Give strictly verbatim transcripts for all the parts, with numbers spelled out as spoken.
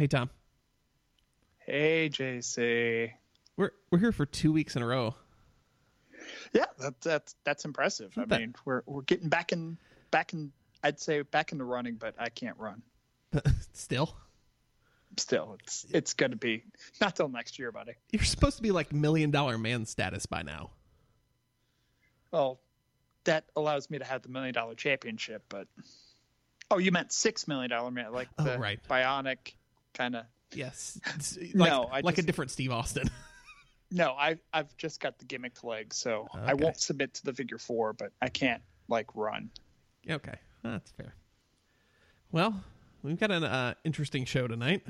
Hey, Tom. Hey, J C. We're we're here for two weeks in a row. Yeah, that, that's that's impressive. Isn't I that- mean, we're we're getting back in back in. I'd say back in the running, but I can't run. Still, Still, it's it's going to be not till next year, buddy. you're supposed to be like million dollar man status by now. Well, that allows me to have the million dollar championship, but oh, you meant six million dollar man, like Oh, the right. bionic kind of. Yes, It's like, No, I like a just- different Steve Austin. No, I I've just got the gimmick leg, so I Okay. won't submit to the figure four, but I can't like run. Okay, that's fair. Well, we've got an uh, interesting show tonight.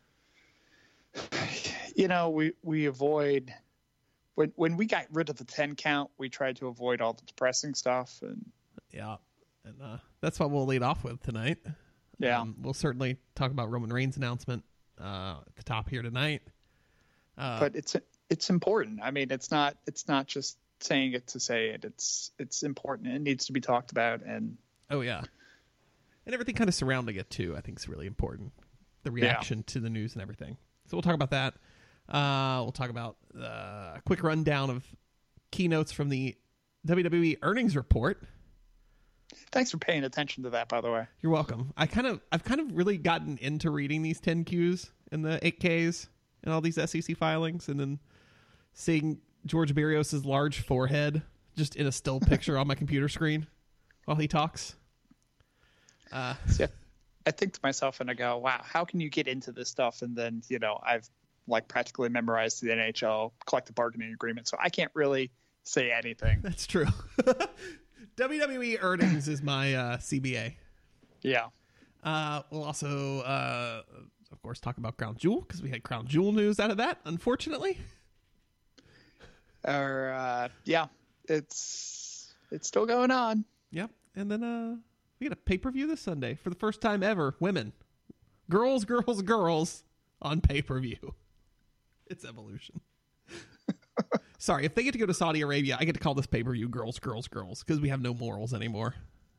You know, we we avoid when when we got rid of the ten count, we tried to avoid all the depressing stuff, and Yeah, and uh, that's what we'll lead off with tonight. yeah, Um, we'll certainly talk about Roman Reigns' announcement uh, at the top here tonight. Uh, but it's it's important. I mean, it's not it's not just saying it to say it. It's it's important. It needs to be talked about, and oh yeah, and everything kind of surrounding it too. I think is really important. The reaction to the news and everything. So we'll talk about that. Uh, we'll talk about uh, a quick rundown of keynotes from the W W E earnings report. thanks for paying attention to that, by the way. You're welcome. I kind of, I've kind of really gotten into reading these ten Qs and the eight Ks and all these S E C filings, and then seeing George Barrios' large forehead just in a still picture on my computer screen while he talks. Uh, See, I- I think to myself and I go, wow, how can you get into this stuff? And then, you know, I've like practically memorized the N H L collective bargaining agreement, so I can't really say anything. that's true. W W E earnings is my uh, C B A. Yeah. Uh, we'll also, uh, of course, talk about Crown Jewel because we had Crown Jewel news out of that, unfortunately. Or uh, yeah, it's it's still going on. Yep. And then uh, we got a pay-per-view this Sunday for the first time ever. Women. Girls, girls, girls on pay-per-view. It's evolution. Sorry, if they get to go to Saudi Arabia, I get to call this pay-per-view girls, girls, girls because we have no morals anymore.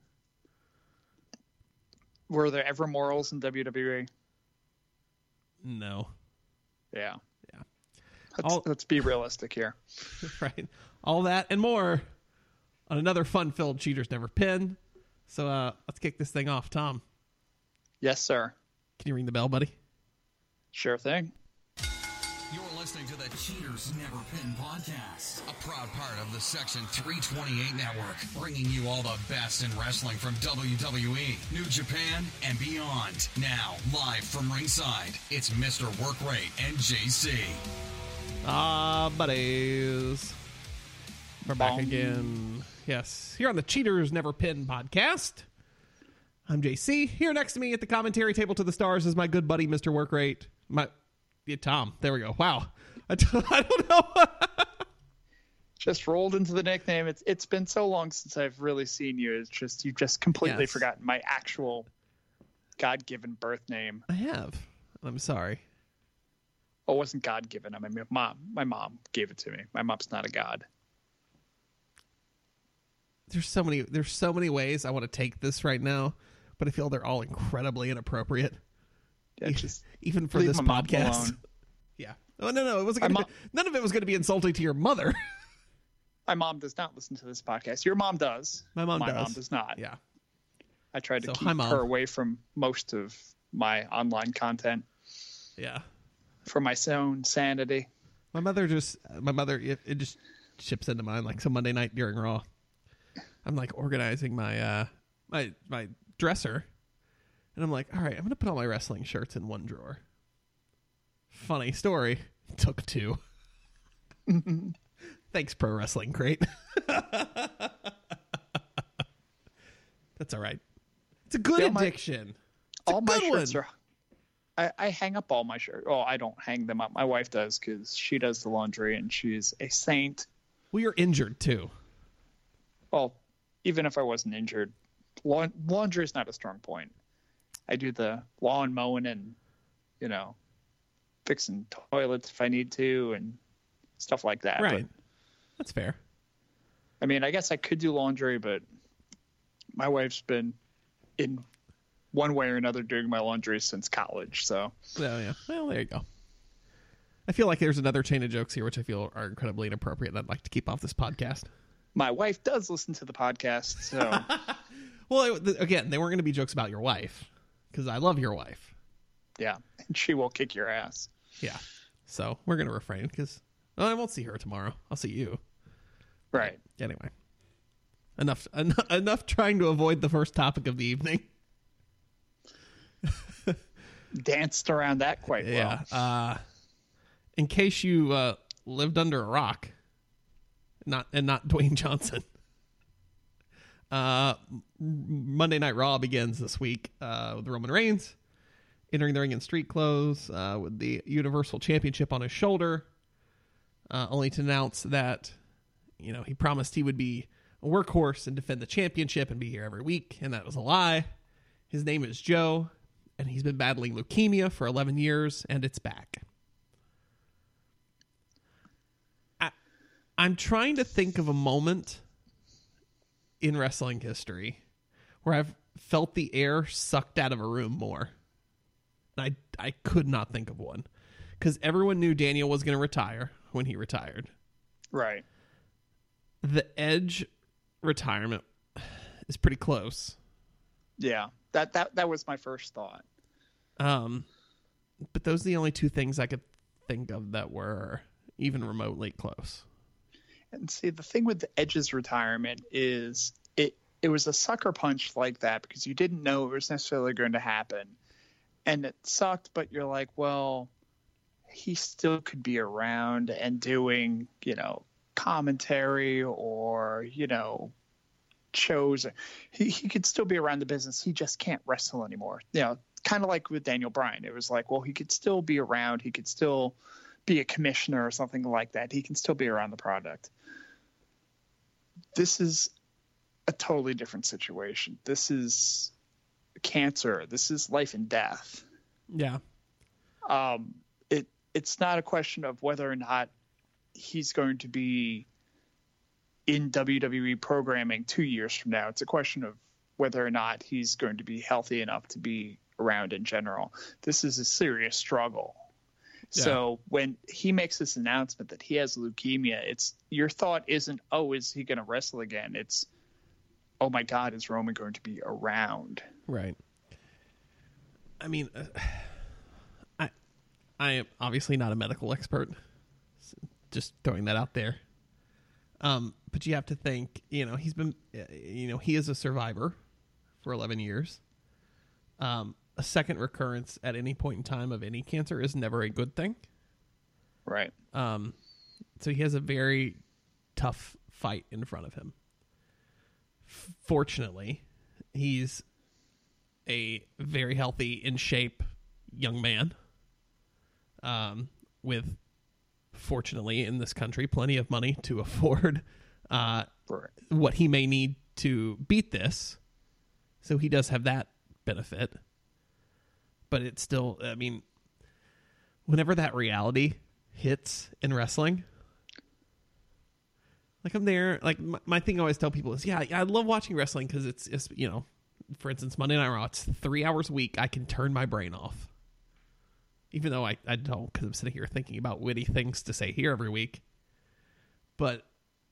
Were there ever morals in W W E? No. Yeah. Yeah. Let's, All- let's be realistic here. Right. All that and more on another fun-filled Cheaters Never Pin. So uh, let's kick this thing off. Tom, Yes, sir. can you ring the bell, buddy? Sure thing. You're listening to the Cheaters Never Pin podcast, a proud part of the Section three twenty-eight Network, bringing you all the best in wrestling from W W E, New Japan, and beyond. Now, live from ringside, it's Mister Workrate and J C. Ah, buddies. We're back Bong. again. Yes, here on the Cheaters Never Pin podcast. I'm J C. Here next to me at the commentary table to the stars is my good buddy, Mister Workrate. My, yeah, Tom. There we go. Wow. I, t- I don't know. Just rolled into the nickname. It's it's been so long since I've really seen you. It's just you've just completely Yes. forgotten my actual God-given birth name. I have. I'm sorry. Oh, it wasn't God-given. I mean, my mom. My mom gave it to me. My mom's not a god. There's so many. There's so many ways I want to take this right now, but I feel they're all incredibly inappropriate. Yeah, just Even for leave this my mom podcast. alone. Yeah. Oh no, no, it wasn't. My Gonna mom- be, none of it was going to be insulting to your mother. My mom does not listen to this podcast. Your mom does. My mom my does. mom does not. Yeah. I tried to So, keep hi, Mom. her away from most of my online content Yeah. for my own sanity. My mother just. My mother. It, it just chips into mine like some Monday night during Raw. I'm like organizing my uh my my dresser, and I'm like, all right, I'm gonna put all my wrestling shirts in one drawer. Funny story. Took two. Thanks, Pro Wrestling Crate. That's all right. It's a good Yeah, my- addiction. It's a all my good shirts one. are. I, I hang up all my shirts. Oh, I don't hang them up. My wife does because she does the laundry and she's a saint. Well, you're injured too. Well, even if I wasn't injured, laun- laundry is not a strong point. I do the lawn mowing and, you know, fixing toilets if I need to and stuff like that. Right. But, That's fair. I mean, I guess I could do laundry, but my wife's been in one way or another doing my laundry since college. So, oh, yeah. Well, there you go. I feel like there's another chain of jokes here, which I feel are incredibly inappropriate, and I'd like to keep off this podcast. My wife does listen to the podcast, so. Well, it, again, they weren't going to be jokes about your wife, because I love your wife. Yeah, and she will kick your ass. Yeah. So we're going to refrain, because well, I won't see her tomorrow. I'll see you. Right. Anyway. Enough, en- enough trying to avoid the first topic of the evening. Danced around that quite well. Yeah. Uh, in case you uh, lived under a rock, not and not Dwayne Johnson. Uh, Monday Night Raw begins this week uh, with Roman Reigns entering the ring in street clothes uh, with the Universal Championship on his shoulder, uh, only to announce that you know he promised he would be a workhorse and defend the championship and be here every week, and that was a lie. His name is Joe, and he's been battling leukemia for eleven years, and it's back. I, I'm trying to think of a moment in wrestling history where I've felt the air sucked out of a room more. And I, I could not think of one. Because everyone knew Daniel was going to retire when he retired. Right. The Edge retirement is pretty close. Yeah, that that that was my first thought. Um, but those are the only two things I could think of that were even remotely close. And see, the thing with the Edge's retirement is it it was a sucker punch like that because you didn't know it was necessarily going to happen. And it sucked, but you're like, well, he still could be around and doing, you know, commentary or, you know, shows. He, he could still be around the business. He just can't wrestle anymore. You know, kind of like with Daniel Bryan. It was like, well, he could still be around. He could still be a commissioner or something like that. He can still be around the product. This is a totally different situation. This is cancer. This is life and death. Yeah. Um, it it's not a question of whether or not he's going to be in W W E programming two years from now. It's a question of whether or not he's going to be healthy enough to be around in general. This is a serious struggle. Yeah. So when he makes this announcement that he has leukemia, it's your thought isn't, oh, is he going to wrestle again? It's, oh my God, is Roman going to be around? Right. I mean, uh, I I am obviously not a medical expert. Just throwing that out there. Um, but you have to think, you know, he's been, you know, he is a survivor for eleven years. Um, a second recurrence at any point in time of any cancer is never a good thing. Right. Um, so he has a very tough fight in front of him. F- fortunately, he's a very healthy, in shape young man. Um, with, fortunately, in this country, plenty of money to afford uh, right. what he may need to beat this. So he does have that benefit. But it's still, I mean, whenever that reality hits in wrestling, like I'm there, like my, my thing I always tell people is, yeah, I love watching wrestling because it's, it's, you know, for instance, Monday Night Raw, it's three hours a week. I can turn my brain off. Even though I, I don't, because I'm sitting here thinking about witty things to say here every week. But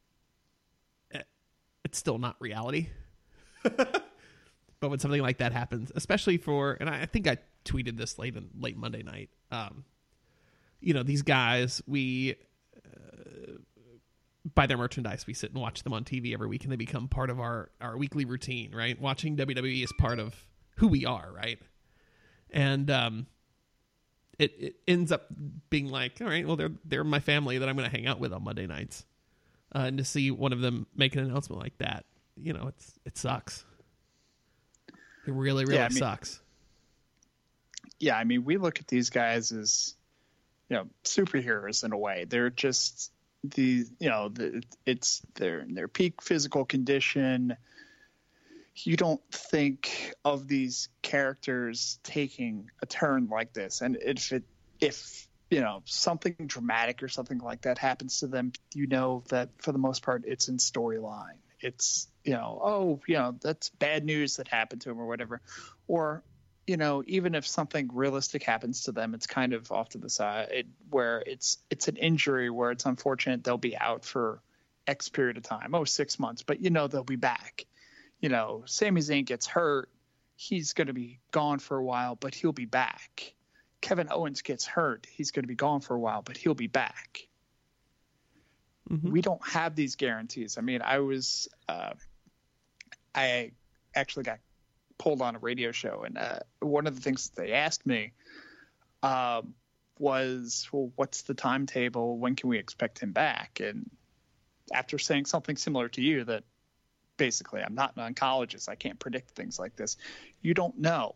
it's still not reality. But when something like that happens, especially for, and I, I think I tweeted this late in, late Monday night, um, you know, these guys, we uh, buy their merchandise. We sit and watch them on T V every week, and they become part of our, our weekly routine, right? Watching W W E is part of who we are, right? And um, it, it ends up being like, all right, well, they're they're my family that I'm going to hang out with on Monday nights. Uh, and to see one of them make an announcement like that, you know, it's it sucks. It really, really yeah, I mean, sucks. Yeah, I mean, we look at these guys as, you know, superheroes in a way. They're just the, you know, the, it's their their peak physical condition. You don't think of these characters taking a turn like this, and if it if you know something dramatic or something like that happens to them, you know that for the most part it's in storyline. It's, you know, oh, you know, that's bad news that happened to him or whatever. Or you know, even if something realistic happens to them, it's kind of off to the side it, where it's it's an injury where it's unfortunate they'll be out for X period of time. Oh, six months, but you know they'll be back. You know, Sami Zayn gets hurt, he's going to be gone for a while, but he'll be back. Kevin Owens gets hurt, he's going to be gone for a while, but he'll be back. Mm-hmm. We don't have these guarantees. I mean, I was, uh, I actually got pulled on a radio show, and uh, one of the things they asked me um, was, well, what's the timetable? When can we expect him back? And after saying something similar to you, that basically I'm not an oncologist, I can't predict things like this. You don't know.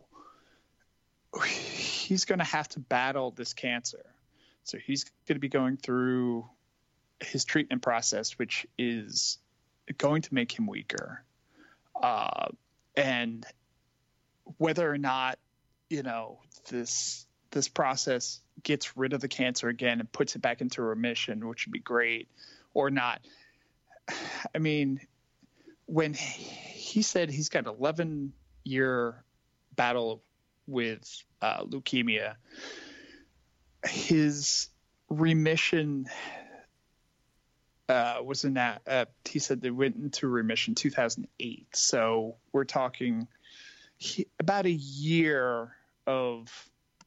He's going to have to battle this cancer. So he's going to be going through his treatment process, which is going to make him weaker. Uh, and whether or not, you know, this this process gets rid of the cancer again and puts it back into remission, which would be great, or not. I mean, when he said he's got an eleven year battle with uh, leukemia, his remission uh, was in that, uh, he said they went into remission two thousand eight. So we're talking he, about a year of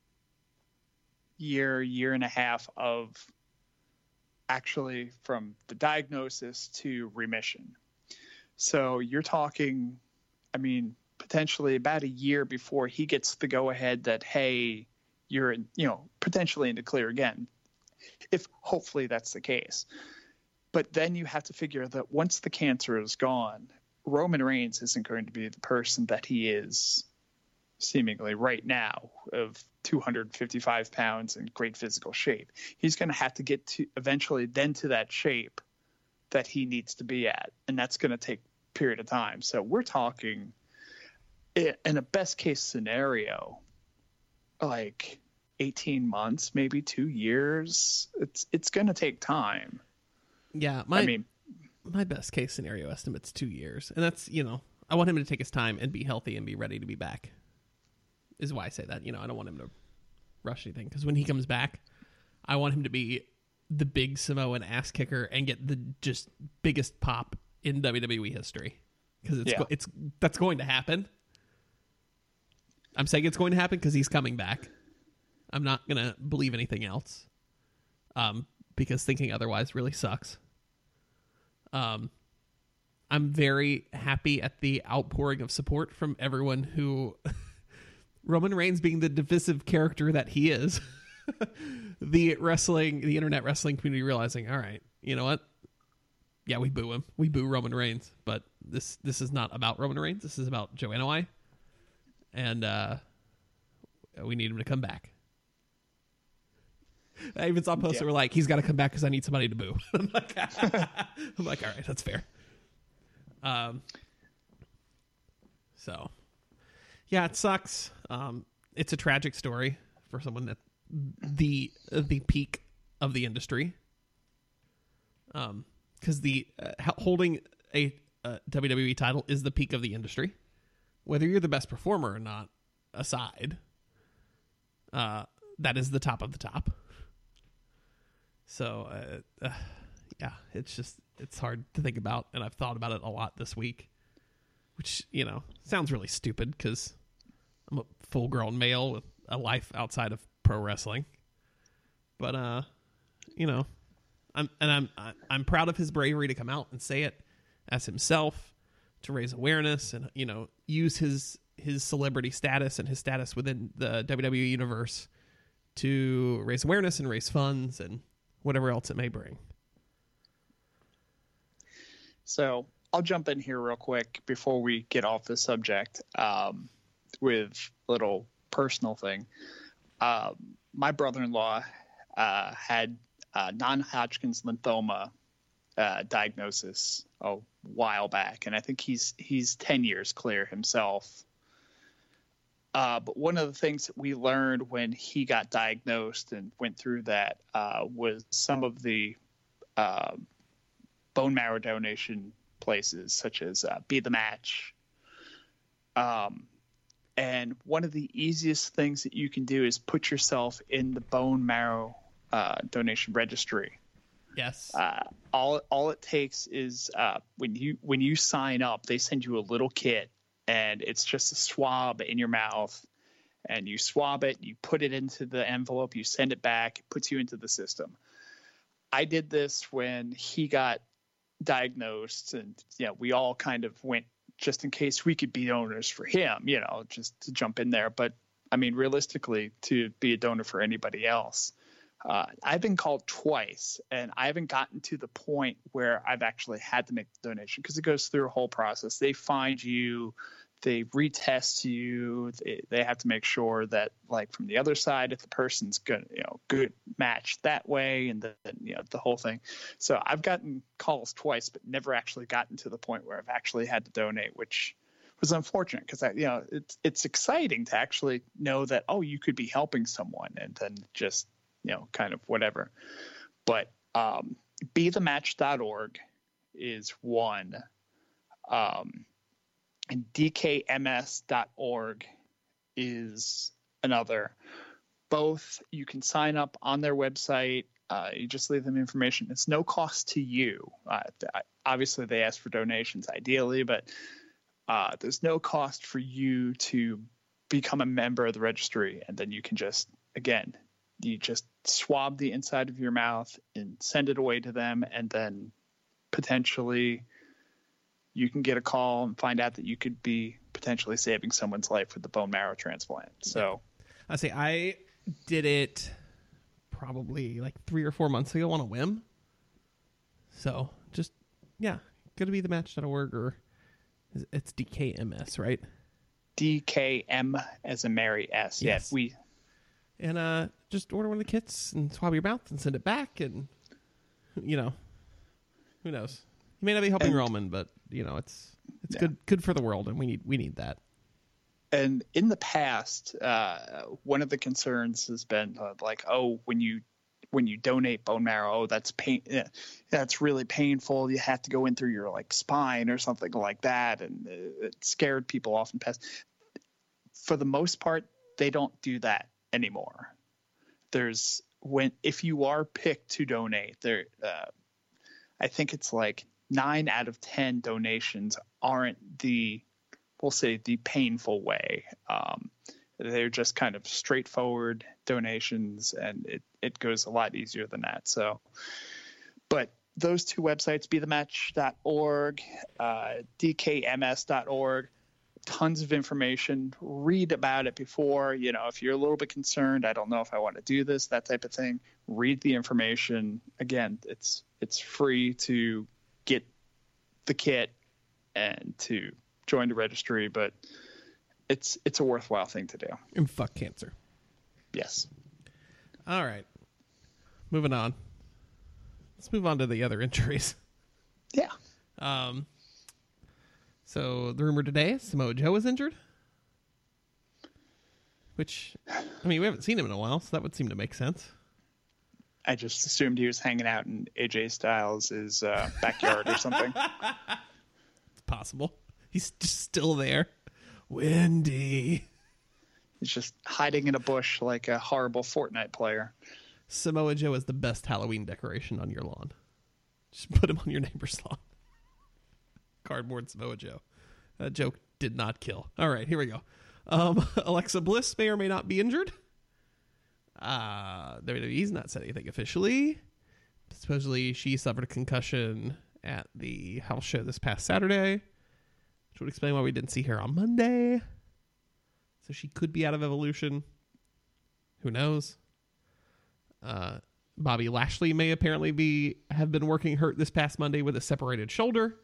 year, year and a half of actually from the diagnosis to remission. So you're talking, I mean, potentially about a year before he gets the go ahead that, hey, you're, in, you know, potentially in the clear again, if hopefully that's the case. But then you have to figure that once the cancer is gone, Roman Reigns isn't going to be the person that he is seemingly right now of two hundred fifty-five pounds in great physical shape. He's going to have to get to eventually then to that shape that he needs to be at. And that's going to take a period of time. So we're talking in a best case scenario, like eighteen months, maybe two years. It's, it's going to take time. Yeah. My, I mean, my best case scenario estimate's two years. And that's, you know, I want him to take his time and be healthy and be ready to be back. Is why I say that. You know, I don't want him to rush anything, because when he comes back, I want him to be the big Samoan ass kicker and get the just biggest pop in W W E history, because it's yeah. go- it's that's going to happen. I'm saying it's going to happen because he's coming back. I'm not gonna believe anything else, um, because thinking otherwise really sucks. Um, I'm very happy at the outpouring of support from everyone who. Roman Reigns being the divisive character that he is, the wrestling, the internet wrestling community realizing, all right, you know what? Yeah, we boo him. We boo Roman Reigns, but this this is not about Roman Reigns. This is about Joe Anoa'i, and uh, we need him to come back. I even saw posts that were like, he's got to come back because I need somebody to boo. I'm like, I'm like, all right, that's fair. Um. So. Yeah, it sucks. Um, it's a tragic story for someone at the the peak of the industry. Um, because the uh, holding a, a W W E title is the peak of the industry, whether you're the best performer or not. Aside, uh, that is the top of the top. So, uh, uh, yeah, it's just it's hard to think about, and I've thought about it a lot this week. Which, you know, sounds really stupid because I'm a full-grown male with a life outside of pro wrestling. But, uh, you know, I'm and I'm I'm proud of his bravery to come out and say it as himself, to raise awareness and, you know, use his his celebrity status and his status within the W W E universe to raise awareness and raise funds and whatever else it may bring. So I'll jump in here real quick before we get off the subject um, with a little personal thing. Uh, my brother-in-law uh, had uh, non-Hodgkin's lymphoma uh, diagnosis a while back, and I think he's he's ten years clear himself. Uh, but one of the things that we learned when he got diagnosed and went through that uh, was some of the uh, bone marrow donation places, such as uh, Be the Match, um, And one of the easiest things that you can do is put yourself in the bone marrow uh, donation registry. Yes. Uh, all all it takes is uh, when you when you sign up, they send you a little kit, and it's just a swab in your mouth, and you swab it, you put it into the envelope, you send it back, it puts you into the system. I did this when he got diagnosed, and yeah, we all kind of went just in case we could be donors for him, you know, just to jump in there. But I mean, realistically, to be a donor for anybody else. Uh, I've been called twice, and I haven't gotten to the point where I've actually had to make the donation because it goes through a whole process. They find you, they retest you, they, they have to make sure that, like, from the other side, if the person's good, you know, good match that way, and then, you know, the whole thing. So I've gotten calls twice, but never actually gotten to the point where I've actually had to donate, which was unfortunate because, you know, it's it's exciting to actually know that, oh, you could be helping someone, and then just, you know, kind of whatever. But um, be the match dot org is one. Um, and D K M S dot org is another. Both you can sign up on their website. Uh, you just leave them information. It's no cost to you. Uh, obviously, they ask for donations ideally, but uh, there's no cost for you to become a member of the registry. And then you can just, again, you just swab the inside of your mouth and send it away to them, and then potentially you can get a call and find out that you could be potentially saving someone's life with the bone marrow transplant. So I say I did it probably like three or four months ago on a whim. So just, yeah, go to be the match dot org, or it's D K M S, right? D K M as a Mary S. Yes. Yeah, we. And uh, just order one of the kits and swab your mouth and send it back. And, you know, who knows? You may not be helping and, Roman, but, you know, it's it's yeah. good good for the world, and we need we need that. And in the past, uh, one of the concerns has been uh, like, oh, when you when you donate bone marrow, oh, that's pain. Yeah, that's really painful. You have to go in through your like spine or something like that, and it scared people off in the past. For the most part, they don't do that anymore. There's when if you are picked to donate, there, uh, I think it's like nine out of ten donations aren't the, we'll say, the painful way. Um, they're just kind of straightforward donations, and it it goes a lot easier than that. So, but those two websites, be the match dot org, uh, D K M S dot org. Tons of information. Read about it before, you know, if you're a little bit concerned, I don't know if I want to do this, that type of thing. Read the information. Again, it's it's free to get the kit and to join the registry, but it's it's a worthwhile thing to do. And fuck cancer. Yes. All right. Moving on. Let's move on to the other injuries. Yeah. Um. So the rumor today is Samoa Joe is injured, which, I mean, we haven't seen him in a while, so that would seem to make sense. I just assumed he was hanging out in A J Styles' uh, backyard or something. It's possible. He's just still there. Wendy. He's just hiding in a bush like a horrible Fortnite player. Samoa Joe is the best Halloween decoration on your lawn. Just put him on your neighbor's lawn. Cardboard Samoa Joe. That joke did not kill. All right, here we go. Um, Alexa Bliss may or may not be injured. Uh, W W E's not said anything officially. Supposedly, she suffered a concussion at the house show this past Saturday, which would explain why we didn't see her on Monday. So she could be out of Evolution. Who knows? Uh, Bobby Lashley may apparently be have been working hurt this past Monday with a separated shoulder.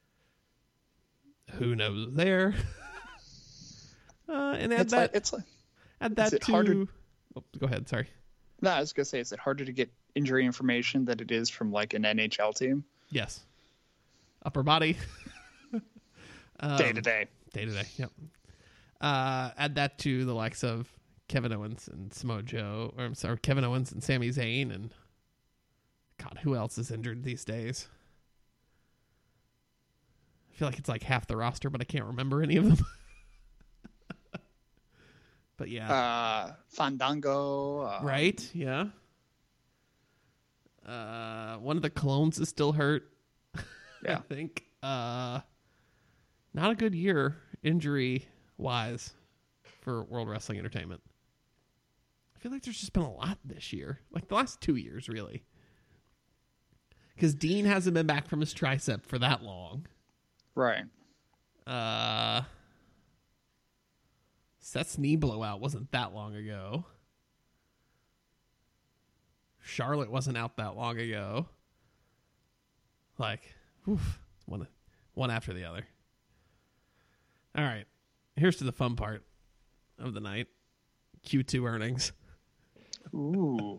Who knows there? uh, and add It's that. like, it's like, add that is it to. harder- Oh, go ahead. Sorry. no, I was gonna say, is it harder to get injury information than it is from like an N H L team? Yes. Upper body. um, Day to day. Day to day. Yep. Uh, add that to the likes of Kevin Owens and Samoa Joe, or I'm sorry, Kevin Owens and Sami Zayn, and God, who else is injured these days? I feel like it's like half the roster, but I can't remember any of them. But yeah. Uh, Fandango. Uh, right? Yeah. Uh, one of the clones is still hurt. Yeah. I think. Uh, not a good year injury wise for World Wrestling Entertainment. I feel like there's just been a lot this year, like the last two years, really. Because Dean hasn't been back from his tricep for that long. Right. Uh, Seth's knee blowout wasn't that long ago. Charlotte wasn't out that long ago. Like, oof, one, one after the other. All right, here's to the fun part of the night. Q two earnings. Ooh.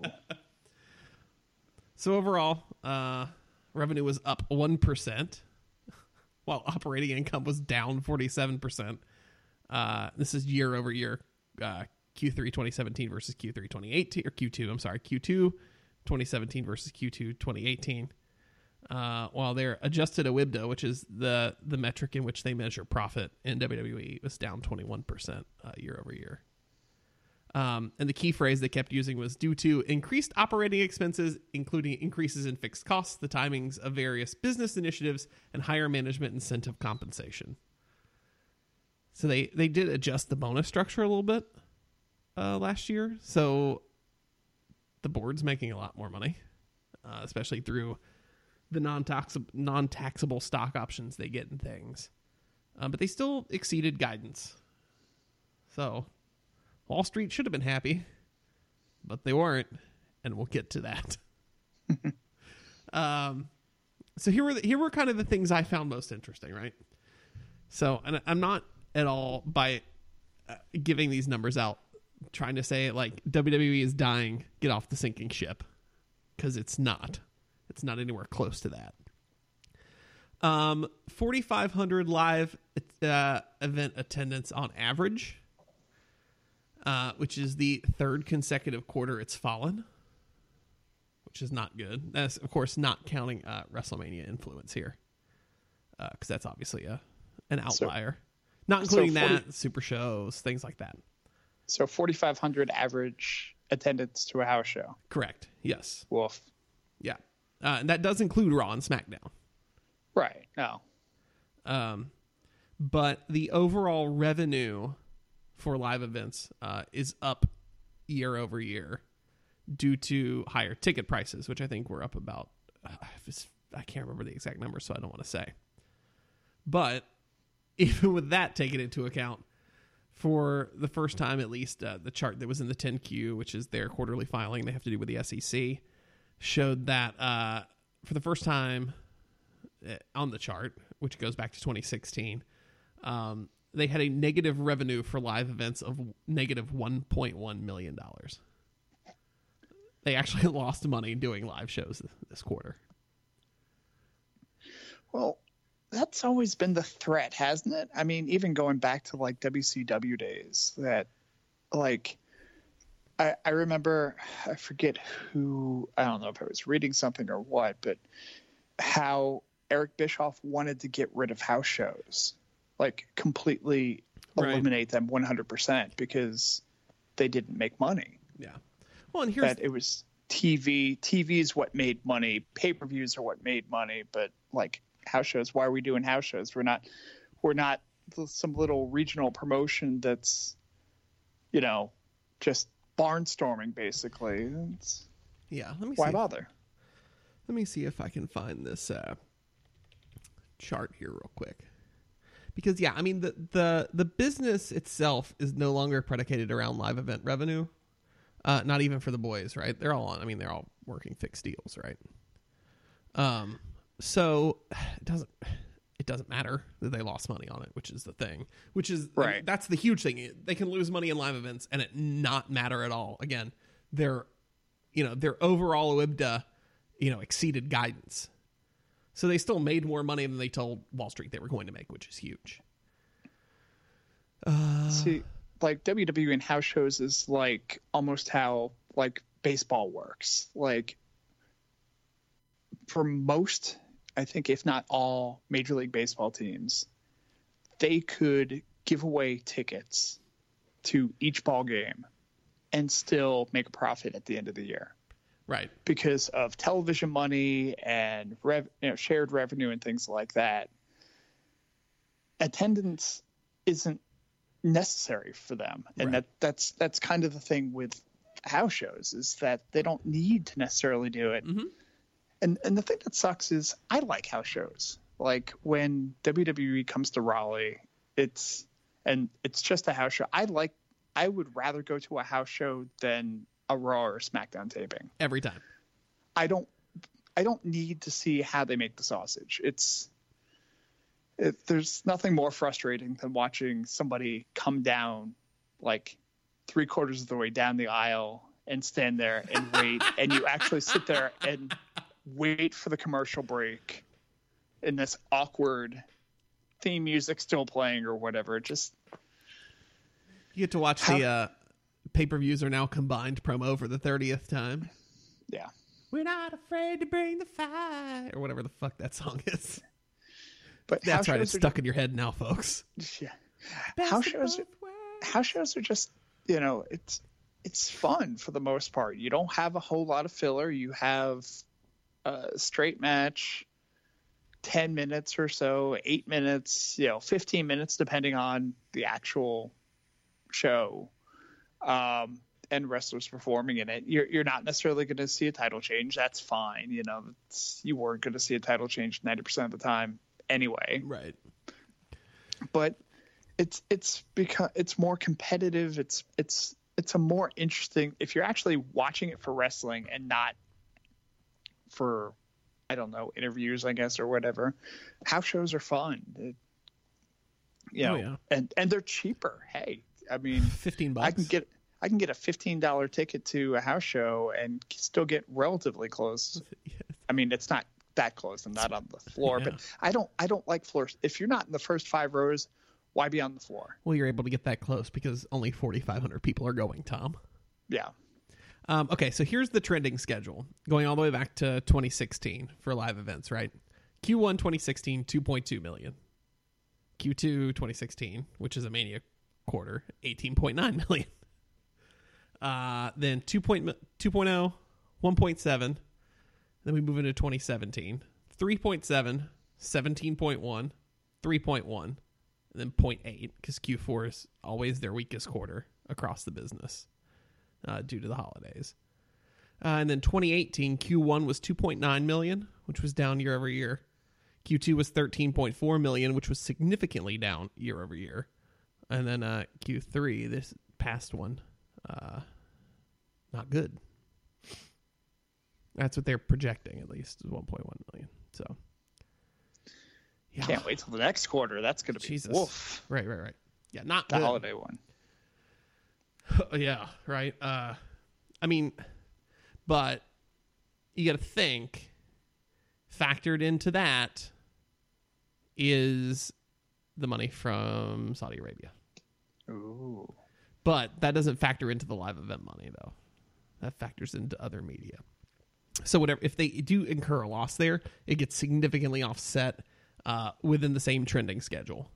So overall, uh, revenue was up one percent, while operating income was down forty-seven percent. Uh, this is year over year, uh, Q three twenty seventeen versus Q three twenty eighteen, or Q two, I'm sorry, Q two twenty seventeen versus Q two twenty eighteen. Uh, while their adjusted O I B D A, which is the, the metric in which they measure profit in W W E, was down twenty-one percent uh, year over year. Um, and the key phrase they kept using was due to increased operating expenses, including increases in fixed costs, the timings of various business initiatives, and higher management incentive compensation. So they, they did adjust the bonus structure a little bit uh, last year. So the board's making a lot more money, uh, especially through the non-tax- non-taxable stock options they get and things. Uh, but they still exceeded guidance. So Wall Street should have been happy, but they weren't, and we'll get to that. um, so here were the, here were kind of the things I found most interesting, right? So, and I'm not at all by uh, giving these numbers out trying to say like W W E is dying, get off the sinking ship, because it's not. It's not anywhere close to that. Um, forty-five hundred live uh, event attendance on average. Uh, which is the third consecutive quarter it's fallen, which is not good. That's, of course, not counting uh, WrestleMania influence here, because uh, that's obviously a an outlier. So, not including so forty, that, super shows, things like that. So forty-five hundred average attendance to a house show. Correct. Yes. Woof. Yeah. Uh, and that does include Raw and SmackDown. Right. No. Um, but the overall revenue for live events uh, is up year over year due to higher ticket prices, which I think were up about, uh, I can't remember the exact number, so I don't want to say. But even with that taken into account, for the first time at least, uh, the chart that was in the ten Q, which is their quarterly filing they have to do with the S E C, showed that uh, for the first time on the chart, which goes back to twenty sixteen, um, they had a negative revenue for live events of negative one point one million dollars. They actually lost money doing live shows this quarter. Well, that's always been the threat, hasn't it? I mean, even going back to like W C W days, that like I, I remember, I forget who, I don't know if I was reading something or what, but how Eric Bischoff wanted to get rid of house shows. Like completely eliminate right. them one hundred percent because they didn't make money. Yeah. Well, and here's that it was T V. T V is what made money. Pay-per-views are what made money. But like house shows, why are we doing house shows? We're not, we're not some little regional promotion that's, you know, just barnstorming basically. It's, yeah. Let me why see bother? If, let me see if I can find this uh, chart here real quick. Because, yeah, I mean, the, the, the business itself is no longer predicated around live event revenue. Uh, not even for the boys, right? They're all on, I mean, they're all working fixed deals, right? Um, so it doesn't, it doesn't matter that they lost money on it, which is the thing. Which is, right. I mean, that's the huge thing. They can lose money in live events and it not matter at all. Again, their, you know, their overall O I B D A, you know, exceeded guidance. So they still made more money than they told Wall Street they were going to make, which is huge. Uh, See, like W W E and house shows is like almost how like baseball works. Like for most, I think if not all Major League Baseball teams, they could give away tickets to each ball game and still make a profit at the end of the year. Right. Because of television money and rev, you know, shared revenue and things like that. Attendance isn't necessary for them. And Right. that that's that's kind of the thing with house shows, is that they don't need to necessarily do it. Mm-hmm. And and the thing that sucks is I like house shows. Like when W W E comes to Raleigh, it's and it's just a house show. I like I would rather go to a house show than a Raw or SmackDown taping. Every time. I don't I don't need to see how they make the sausage. It's it, there's nothing more frustrating than watching somebody come down like three quarters of the way down the aisle and stand there and wait, and you actually sit there and wait for the commercial break in this awkward theme music still playing or whatever. Just You get to watch How- the uh, pay-per-views are now combined promo for the thirtieth time. yeah. We're not afraid to bring the fire, or whatever the fuck that song is. But That's house right. shows It's are stuck in your head now, folks. just- yeah. Best House of shows both are- worlds. house shows are just, you know, it's it's fun for the most part. You don't have a whole lot of filler. You have a straight match, ten minutes or so, eight minutes, you know, fifteen minutes, depending on the actual show, um, and wrestlers performing in it. You're you're not necessarily going to see a title change. That's fine. You know, it's, you weren't going to see a title change ninety percent of the time anyway. Right. But it's it's because it's more competitive. It's it's it's a more interesting, if you're actually watching it for wrestling and not for, I don't know, interviews, I guess, or whatever. House shows are fun. It, you know, Oh, yeah. and and they're cheaper. Hey, I mean, Fifteen bucks. I can get I can get a fifteen dollar ticket to a house show and still get relatively close. I mean, it's not that close. I'm not on the floor, Yeah. but I don't I don't like floors. If you're not in the first five rows, why be on the floor? Well, you're able to get that close because only forty-five hundred people are going, Tom. Yeah. Um, okay, so here's the trending schedule going all the way back to twenty sixteen for live events, right? Q one twenty sixteen, two point two million. Q two twenty sixteen, which is a Mania quarter, eighteen point nine million. Uh, then two point oh, one point seven. Then we move into twenty seventeen, three point seven, seventeen point one, three point one, and then zero point eight, because Q four is always their weakest quarter across the business uh, due to the holidays. Uh, and then twenty eighteen, Q one was two point nine million, which was down year over year. Q two was thirteen point four million, which was significantly down year over year. And then uh, Q three, this past one, uh, not good. That's what they're projecting, at least, is one point one million. So, yeah. Can't wait till the next quarter. That's going to be Jesus. woof. Right, right, right. Yeah, not The good. holiday one. Yeah, right. Uh, I mean, but you got to think, factored into that is the money from Saudi Arabia. Ooh. But that doesn't factor into the live event money, though. That factors into other media. So whatever, if they do incur a loss there, it gets significantly offset uh, within the same trending schedule.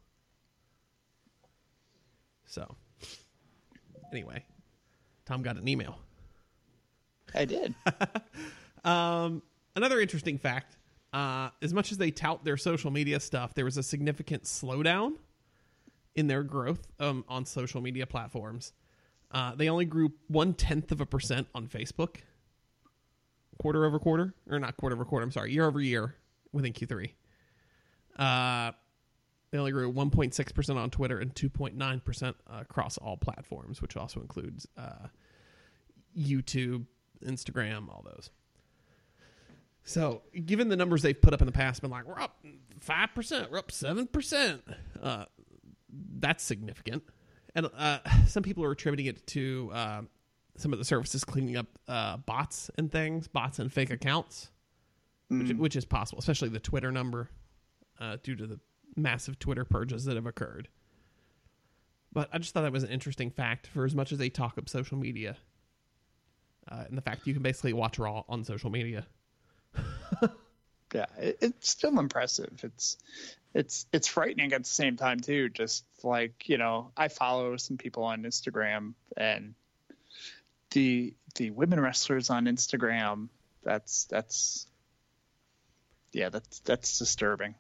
So, anyway, Tom got an email. I did. Um, another interesting fact, uh, as much as they tout their social media stuff, there was a significant slowdown in their growth um, on social media platforms. Uh, they only grew one-tenth of a percent on Facebook, quarter over quarter, or not quarter over quarter, I'm sorry, year over year within Q three. Uh, they only grew one point six percent on Twitter and two point nine percent across all platforms, which also includes uh, YouTube, Instagram, all those. So, given the numbers they've put up in the past, been like, we're up five percent, we're up seven percent. Uh, that's significant. And uh, some people are attributing it to uh, some of the services cleaning up uh, bots and things, bots and fake accounts, Mm. which, which is possible, especially the Twitter number, uh, due to the massive Twitter purges that have occurred. But I just thought that was an interesting fact for as much as they talk up social media. Uh, and the fact you can basically watch Raw on social media. yeah, it, it's still impressive. It's it's it's frightening at the same time too. Just like, you know, I follow some people on Instagram, and the the women wrestlers on Instagram, that's that's yeah, that's that's disturbing.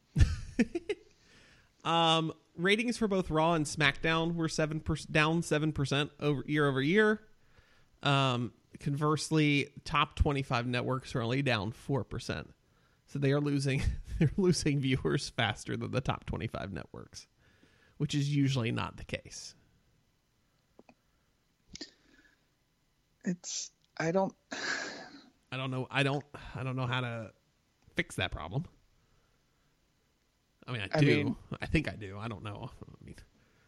um, ratings for both Raw and SmackDown were seven percent down seven percent over year over year. Um, conversely, top twenty-five networks are only down four percent. So they are losing they're losing viewers faster than the top twenty-five networks, which is usually not the case. It's I don't I don't know I don't I don't know how to fix that problem. I mean, I do. I, mean, I think I do. I don't know. I mean,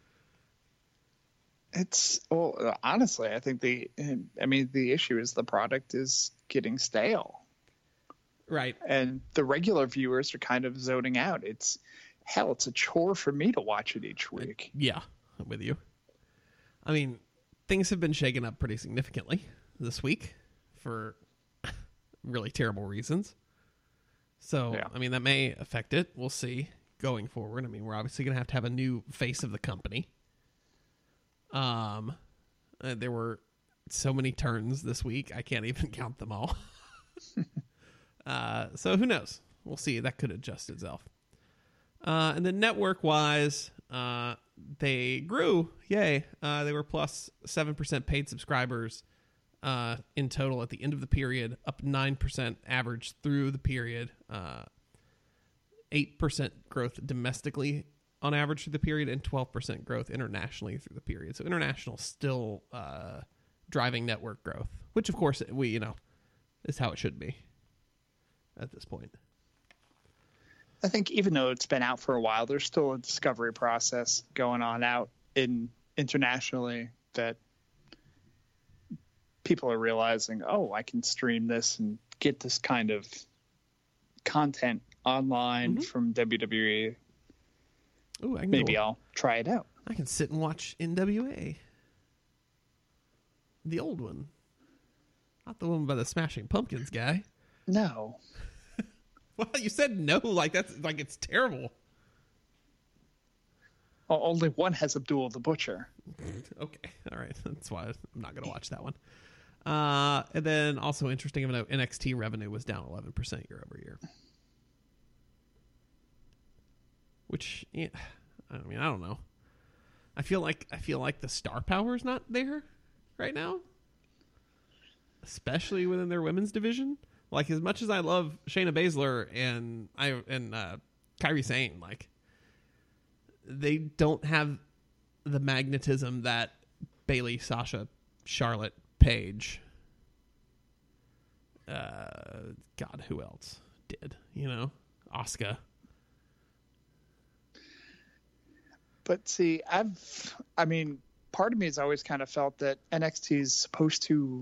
it's well, honestly, I think the I mean the issue is the product is getting stale. Right. And the regular viewers are kind of zoning out. It's hell, it's a chore for me to watch it each week. Yeah, I'm with you. I mean, things have been shaken up pretty significantly this week for really terrible reasons. So, yeah. I mean, that may affect it. We'll see going forward. I mean, we're obviously going to have to have a new face of the company. Um, uh, there were so many turns this week, I can't even count them all. Uh, so who knows? We'll see. That could adjust itself. Uh, and then network-wise, uh, they grew. Yay. Uh, they were plus seven percent paid subscribers uh, in total at the end of the period, up nine percent average through the period, uh, eight percent growth domestically on average through the period, and twelve percent growth internationally through the period. So international still uh, driving network growth, which, of course, we you know is how it should be at this point. I think even though it's been out for a while, there's still a discovery process going on out in internationally that people are realizing, oh, I can stream this and get this kind of content online mm-hmm. from W W E. Ooh, I can Maybe go, I'll try it out. I can sit and watch N W A. The old one. Not the one by the Smashing Pumpkins guy. No. Well, you said no, like that's like it's terrible. Well, only one has Abdul the Butcher. Okay, all right, that's why I'm not going to watch that one. Uh, and then also interesting of note, N X T revenue was down eleven percent year over year. Which, yeah, I mean, I don't know. I feel like I feel like the star power is not there right now, especially within their women's division. Like, as much as I love Shayna Baszler and I and uh, Kairi Sane, like, they don't have the magnetism that Bayley, Sasha, Charlotte, Paige, uh, God, who else did? You know, Asuka. But see, I've, I mean, part of me has always kind of felt that N X T is supposed to,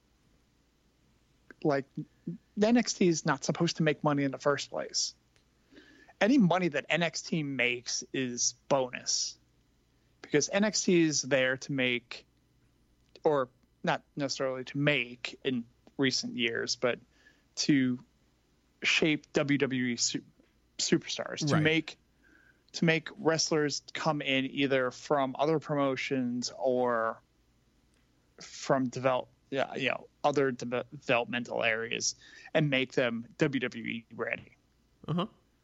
like, N X T is not supposed to make money in the first place. Any money that N X T makes is bonus, because N X T is there to make, or not necessarily to make in recent years, but to shape W W E su- superstars, to right. make to make wrestlers come in either from other promotions or from develop, yeah, you know, other de- developmental areas, and make them W W E ready. Uh-huh.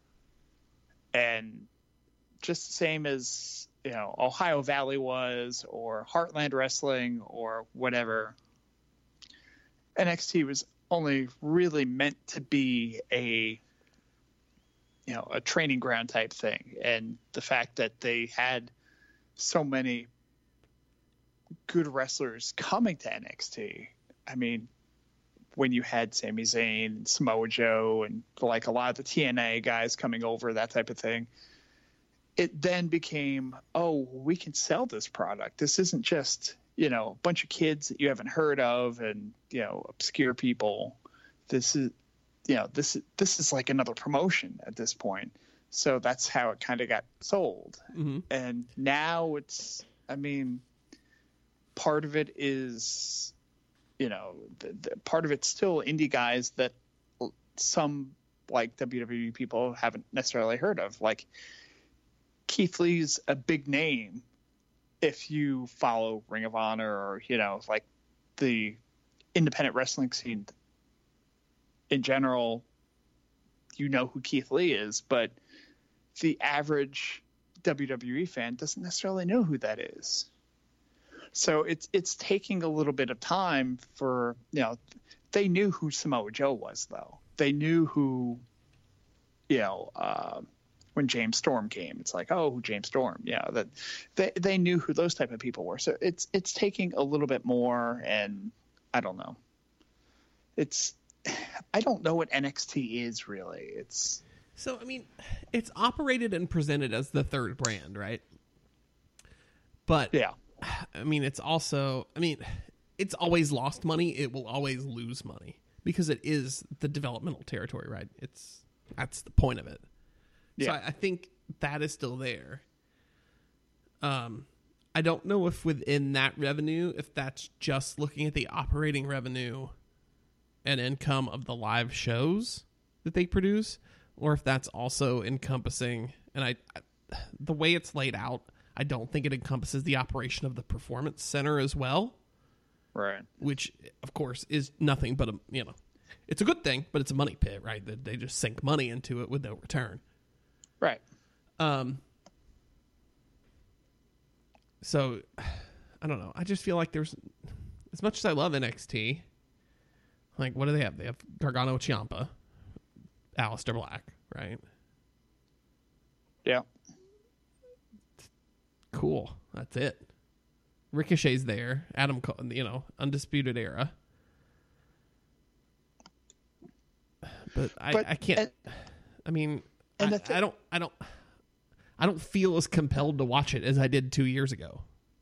And just the same as, you know, Ohio Valley was, or Heartland Wrestling, or whatever, N X T was only really meant to be a, you know, a training ground type thing. And the fact that they had so many good wrestlers coming to N X T, I mean, when you had Sami Zayn and Samoa Joe and like a lot of the T N A guys coming over, that type of thing, it then became, oh, we can sell this product. This isn't just, you know, a bunch of kids that you haven't heard of and, you know, obscure people. This is, you know, this, this is like another promotion at this point. So that's how it kind of got sold. Mm-hmm. And now it's, I mean, part of it is, you know, the, the part of it's still indie guys that some like W W E people haven't necessarily heard of. Like Keith Lee's a big name if you follow Ring of Honor or, you know, like the independent wrestling scene in general, you know who Keith Lee is, but the average W W E fan doesn't necessarily know who that is. So it's it's taking a little bit of time for, you know, they knew who Samoa Joe was, though. They knew who, you know, uh, when James Storm came, it's like, oh, James Storm. Yeah, that they they knew who those type of people were. So it's it's taking a little bit more, and I don't know. It's I don't know what N X T is really. It's so I mean, it's operated and presented as the third brand, right? But yeah. I mean, it's also, I mean, it's always lost money. It will always lose money because it is the developmental territory, right? It's, that's the point of it. Yeah. So I, I think that is still there. Um, I don't know if within that revenue, if that's just looking at the operating revenue and income of the live shows that they produce, or if that's also encompassing, and I, I the way it's laid out, I don't think it encompasses the operation of the performance center as well. Right. Which, of course, is nothing but a, you know, it's a good thing, but it's a money pit, right? That they just sink money into it with no return. Right. Um. So, I don't know. I just feel like there's, as much as I love N X T, like, what do they have? They have Gargano Ciampa, Aleister Black, right? Yeah. Cool. That's it. Ricochet's there. Adam Cole, you know, Undisputed Era. But I, but, I can't. And, I mean, and I, th- I don't. I don't. I don't feel as compelled to watch it as I did two years ago.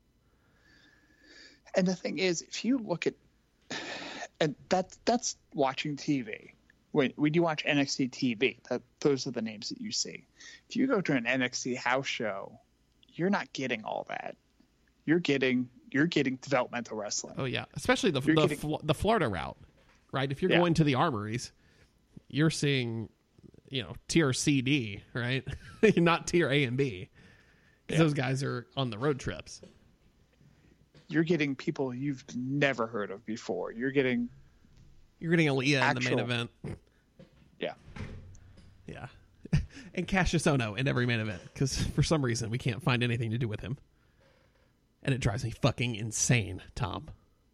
And the thing is, if you look at, and that's that's watching T V. When when you watch N X T T V, that those are the names that you see. If you go to an N X T house show, you're not getting all that. You're getting you're getting developmental wrestling. Oh yeah, especially the the, getting, Fl- the Florida route, right? If you're yeah. going to the armories, you're seeing, you know, tier C D, right? Not tier A and B, because yeah. those guys are on the road trips. You're getting people you've never heard of before. You're getting you're getting Aaliyah actual, in the main event. Yeah, yeah. And Cassius Ohno in every main event, because for some reason we can't find anything to do with him. And it drives me fucking insane, Tom.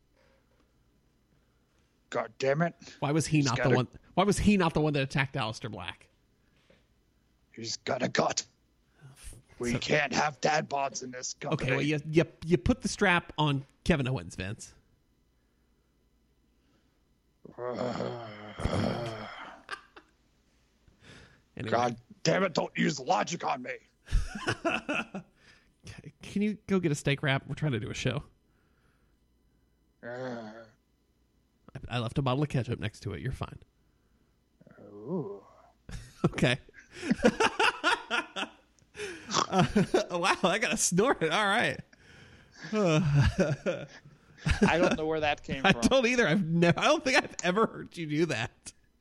God damn it. Why was he He's not gotta, the one why was he not the one that attacked Aleister Black? He's got a gut. We so, can't have dad bods in this company. Okay, well you, you you put the strap on Kevin Owens, Vince. Anyway. God damn it, don't use logic on me. Can you go get a steak wrap? We're trying to do a show. Uh, I, I left a bottle of ketchup next to it. You're fine. Ooh. Okay. uh, wow, I got to snort it. All right. I don't know where that came I from. I don't either. I've never. I don't think I've ever heard you do that.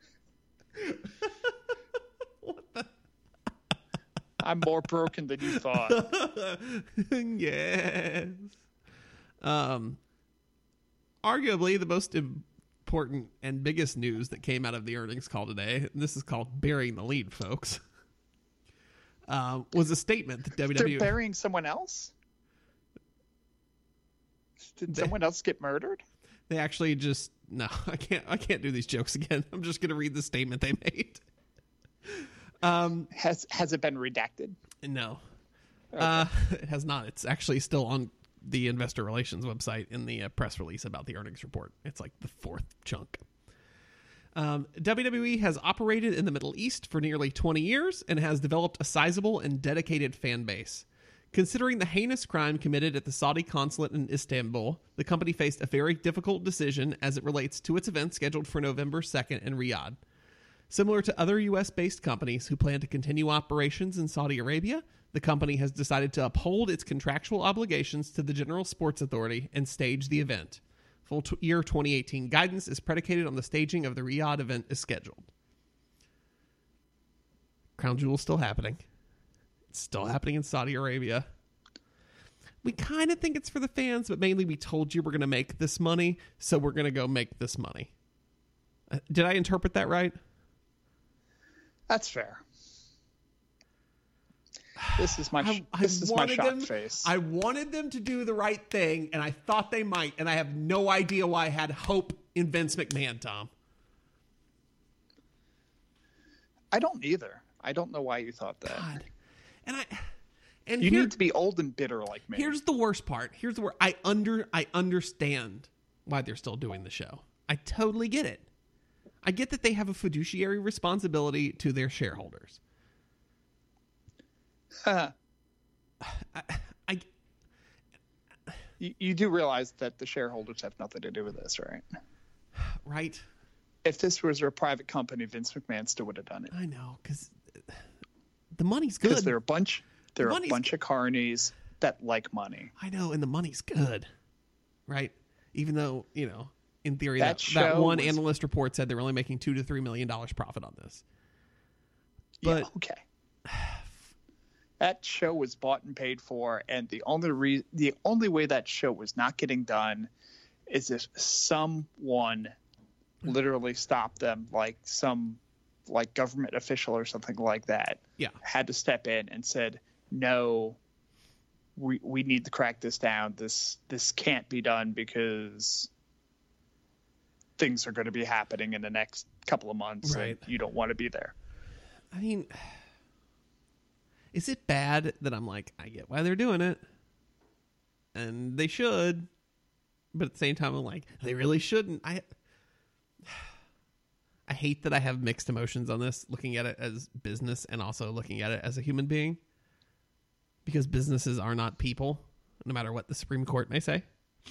What the? I'm more broken than you thought. Yes. Um. Arguably the most important and biggest news that came out of the earnings call today, and this is called burying the lead, folks, uh, was a statement that W W E... They're burying someone else? Did they, someone else get murdered? They actually just... No, I can't I can't do these jokes again. I'm just going to read the statement they made. Um, has has it been redacted? No. Okay. Uh, it has not. It's actually still on the investor relations website in the uh, press release about the earnings report. It's like the fourth chunk. Um, W W E has operated in the Middle East for nearly twenty years and has developed a sizable and dedicated fan base. Considering the heinous crime committed at the Saudi consulate in Istanbul, the company faced a very difficult decision as it relates to its event scheduled for November second in Riyadh. Similar to other U S-based companies who plan to continue operations in Saudi Arabia, the company has decided to uphold its contractual obligations to the General Sports Authority and stage the event. Full t- year twenty eighteen guidance is predicated on the staging of the Riyadh event as scheduled. Crown Jewel's still happening. It's still happening in Saudi Arabia. We kind of think it's for the fans, but mainly we told you we're going to make this money, so we're going to go make this money. Uh, did I interpret that right? That's fair. This is my I, I this is my wanted shocked them, face. I wanted them to do the right thing, and I thought they might, and I have no idea why I had hope in Vince McMahon, Tom. I don't either. I don't know why you thought that. God. And I and you here, need to be old and bitter like me. Here's the worst part. Here's the word. I under I understand why they're still doing the show. I totally get it. I get that they have a fiduciary responsibility to their shareholders. Uh, I, I you, you do realize that the shareholders have nothing to do with this, right? right. If this was a private company, Vince McMahon still would have done it. I know, because the money's Because good. they're a bunch, they're The a bunch of carnies that like money. I know, and the money's good, right? Even though, you know, in theory, That that, that show one was- analyst report said they're only making two to three million dollars profit on this. But Yeah, okay. That show was bought and paid for, and the only re- the only way that show was not getting done is if someone literally stopped them, like some like government official or something like that. yeah, Had to step in and said, "No, we we need to crack this down. This this can't be done because things are going to be happening in the next couple of months, Right. and you don't want to be there." I mean, is it bad that I'm like, I get why they're doing it, and they should, but at the same time, I'm like, they really shouldn't. I, I hate that I have mixed emotions on this, looking at it as business and also looking at it as a human being, because businesses are not people, no matter what the Supreme Court may say.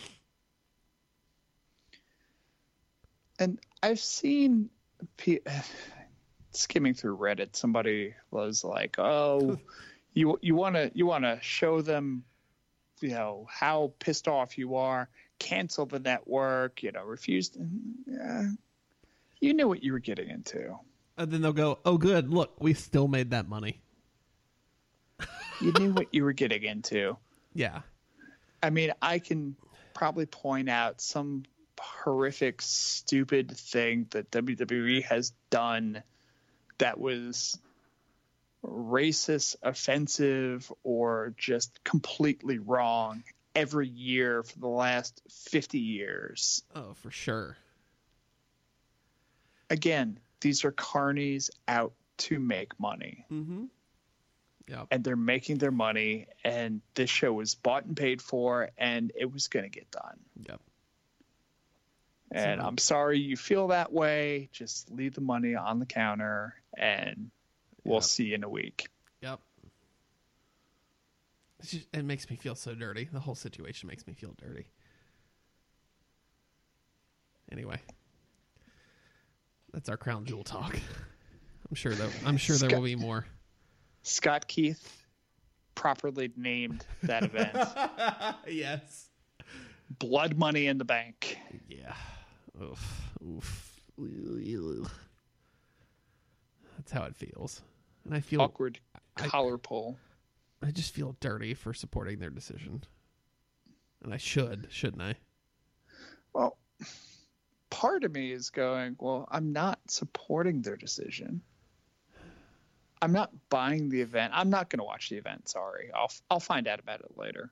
And I've seen pe- skimming through Reddit, somebody was like, "Oh, you you want to you want to show them, you know, how pissed off you are. Cancel the network. You know, refuse." To, yeah, you knew what you were getting into. And then they'll go, "Oh, good, look, we still made that money." You knew what you were getting into. Yeah, I mean, I can probably point out some horrific, stupid thing that W W E has done that was racist, offensive, or just completely wrong every year for the last fifty years. oh, for sure. Again, these are carnies out to make money. Mm-hmm. Yeah. And they're making their money, and this show was bought and paid for, and it was going to get done. Yep. And So- I'm sorry you feel that way. Just leave the money on the counter, and we'll Yep. see you in a week. Yep. It's just, it makes me feel so dirty. The whole situation makes me feel dirty. Anyway, that's our Crown Jewel talk. I'm sure that I'm sure there will be more. Scott Keith properly named that event Yes. Blood Money in the Bank. Yeah. Oof. Oof. That's how it feels. And I feel Awkward I- collar pull. I just feel dirty for supporting their decision. And I should, shouldn't I? Well, part of me is going, well, I'm not supporting their decision. I'm not buying the event. I'm not going to watch the event. Sorry. I'll I'll find out about it later.